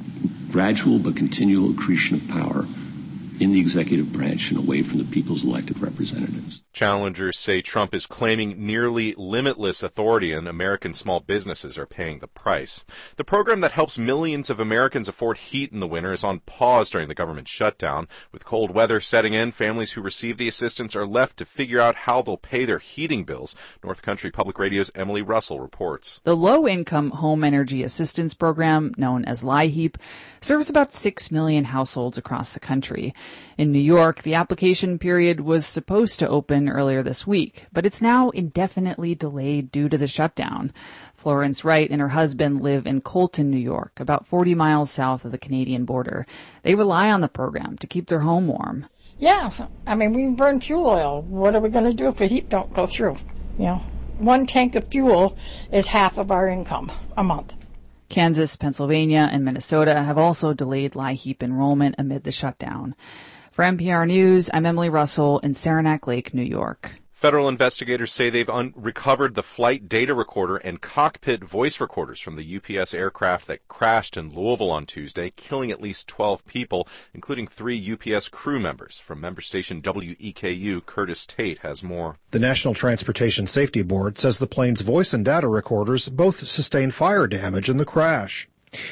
Speaker 11: gradual but continual accretion of power in the executive branch and away from the people's elected representatives.
Speaker 17: Challengers say Trump is claiming nearly limitless authority and American small businesses are paying the price. The program that helps millions of Americans afford heat in the winter is on pause during the government shutdown. With cold weather setting in, families who receive the assistance are left to figure out how they'll pay their heating bills. North Country Public Radio's Emily Russell reports.
Speaker 13: The Low-Income Home Energy Assistance Program, known as LIHEAP, serves about 6 million households across the country. In New York, the application period was supposed to open earlier this week, but it's now indefinitely delayed due to the shutdown. Florence Wright and her husband live in Colton, New York, about 40 miles south of the Canadian border. They rely on the program to keep their home warm.
Speaker 14: Yeah, I mean, we burn fuel oil. What are we going to do if the heat don't go through? You know, 1 tank of fuel is half of our income a month.
Speaker 13: Kansas, Pennsylvania, and Minnesota have also delayed LIHEAP enrollment amid the shutdown. For NPR News, I'm Emily Russell in Saranac Lake, New York.
Speaker 17: Federal investigators say they've recovered the flight data recorder and cockpit voice recorders from the UPS aircraft that crashed in Louisville on Tuesday, killing at least 12 people, including 3 UPS crew members. From member station WEKU, Curtis Tate has more.
Speaker 26: The National Transportation Safety Board says the plane's voice and data recorders both sustained fire damage in the crash.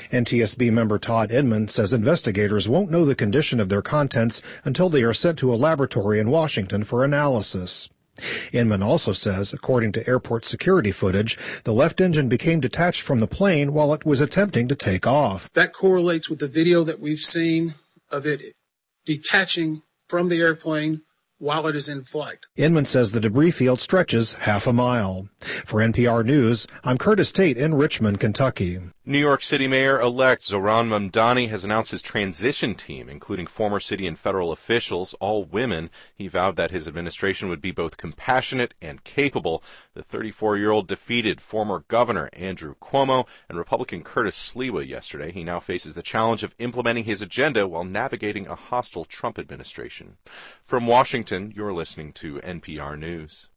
Speaker 26: NTSB member Todd Inman says investigators won't know the condition of their contents until they are sent to a laboratory in Washington for analysis. Inman also says, according to airport security footage, the left engine became detached from the plane while it was attempting to take off.
Speaker 27: That correlates with the video that we've seen of it detaching from the airplane while it is in flight.
Speaker 26: Inman says the debris field stretches half a mile. For NPR News, I'm Curtis Tate in Richmond, Kentucky.
Speaker 17: New York City Mayor-elect Zohran Mamdani has announced his transition team, including former city and federal officials, all women. He vowed that his administration would be both compassionate and capable. The 34-year-old defeated former Governor Andrew Cuomo and Republican Curtis Sliwa yesterday. He now faces the challenge of implementing his agenda while navigating a hostile Trump administration. From Washington, you're listening to NPR News.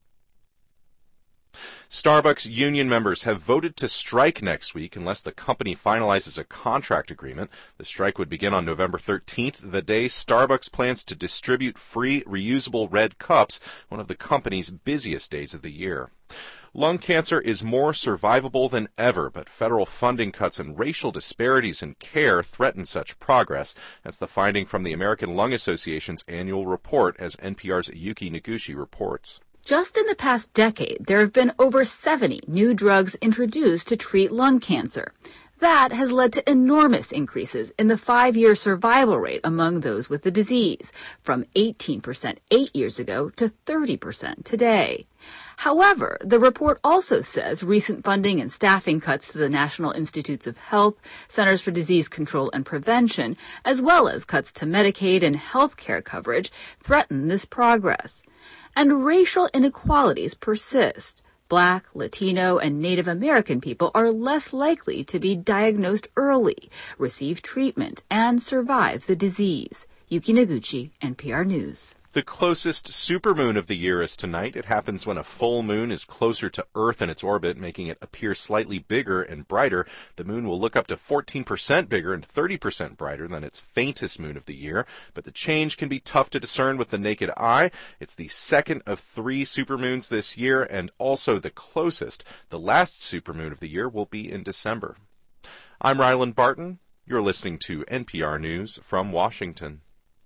Speaker 17: Starbucks union members have voted to strike next week unless the company finalizes a contract agreement. The strike would begin on November 13th, the day Starbucks plans to distribute free reusable red cups, one of the company's busiest days of the year. Lung cancer is more survivable than ever, but federal funding cuts and racial disparities in care threaten such progress. That's the finding from the American Lung Association's annual report, as NPR's Yuki Noguchi reports.
Speaker 2: Just in the past decade, there have been over 70 new drugs introduced to treat lung cancer. That has led to enormous increases in the 5-year survival rate among those with the disease, from 18% 8 years ago to 30% today. However, the report also says recent funding and staffing cuts to the National Institutes of Health, Centers for Disease Control and Prevention, as well as cuts to Medicaid and health care coverage, threaten this progress. And racial inequalities persist. Black, Latino, and Native American people are less likely to be diagnosed early, receive treatment, and survive the disease. Yuki Noguchi, NPR News.
Speaker 17: The closest supermoon of the year is tonight. It happens when a full moon is closer to Earth in its orbit, making it appear slightly bigger and brighter. The moon will look up to 14% bigger and 30% brighter than its faintest moon of the year, but the change can be tough to discern with the naked eye. It's the second of 3 supermoons this year and also the closest. The last supermoon of the year will be in December. I'm Ryland Barton. You're listening to NPR News from Washington.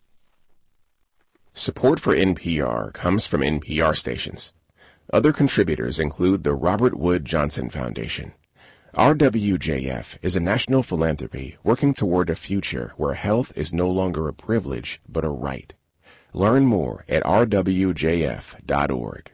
Speaker 3: Support for NPR comes from NPR stations. Other contributors include the Robert Wood Johnson Foundation. RWJF is a national philanthropy working toward a future where health is no longer a privilege but a right. Learn more at rwjf.org.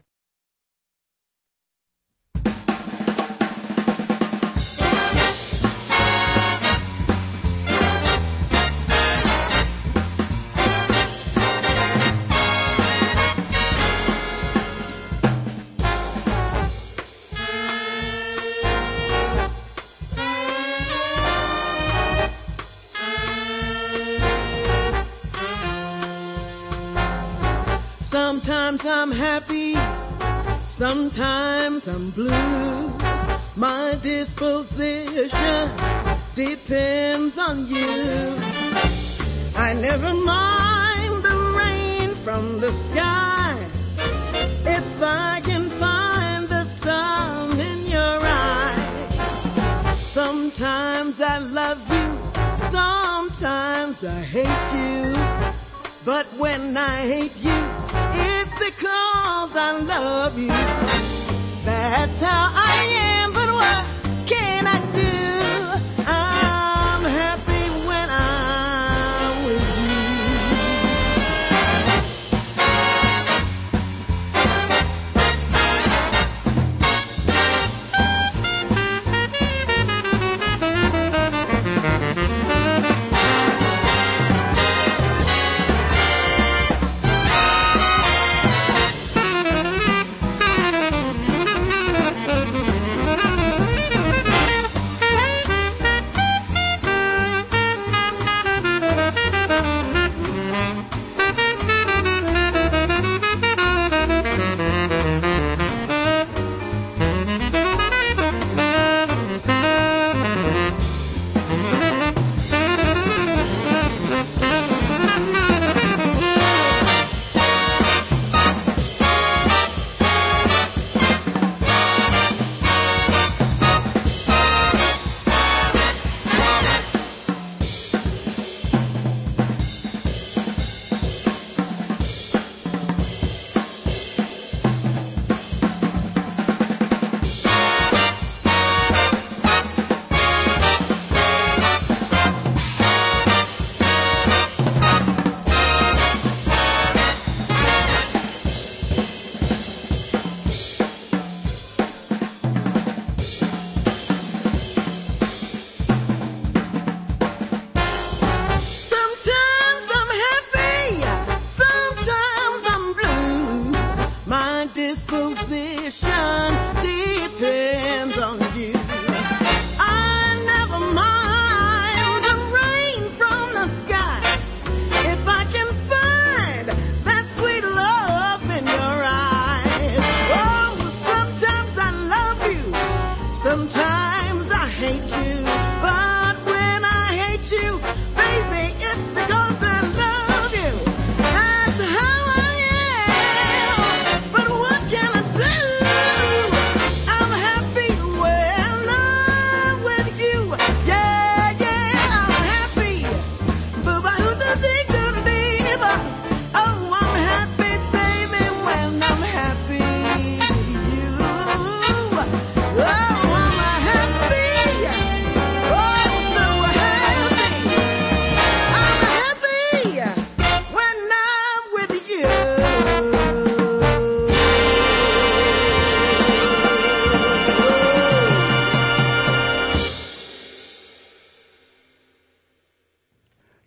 Speaker 4: Sometimes I'm happy, sometimes I'm blue. My disposition depends on you. I never mind the rain from the sky if I can find the sun in your eyes. Sometimes I love you, sometimes I hate you. But when I hate you, it's because I love you. That's how I am, but what can I do? I'm happy when I'm with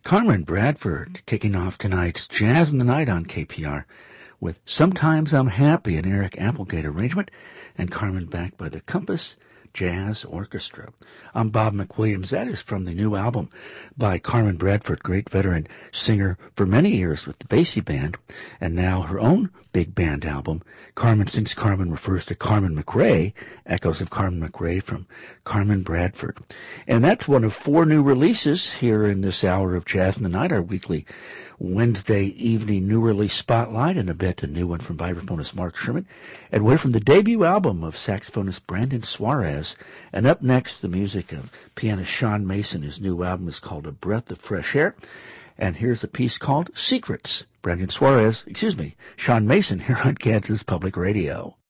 Speaker 15: Carmen Bradford kicking off tonight's Jazz in the Night on KPR with Sometimes I'm Happy, an Eric Applegate arrangement, and Carmen backed by the Compass Jazz Orchestra. I'm Bob McWilliams. That is from the new album by Carmen Bradford, great veteran singer for many years with the Basie Band, and now her own big band album. Carmen Sings Carmen refers to Carmen McRae, echoes of Carmen McRae from Carmen Bradford. And that's one of 4 new releases here in this hour of Jazz in the Night, our weekly Wednesday evening new release spotlight, and a bit a new one from vibraphonist Mark Sherman. And we're from the debut album of saxophonist Brandon Suarez. And up next, the music of pianist Sean Mason. His new album is called A Breath of Fresh Air. And here's a piece called Secrets. Sean Mason here on Kansas Public Radio.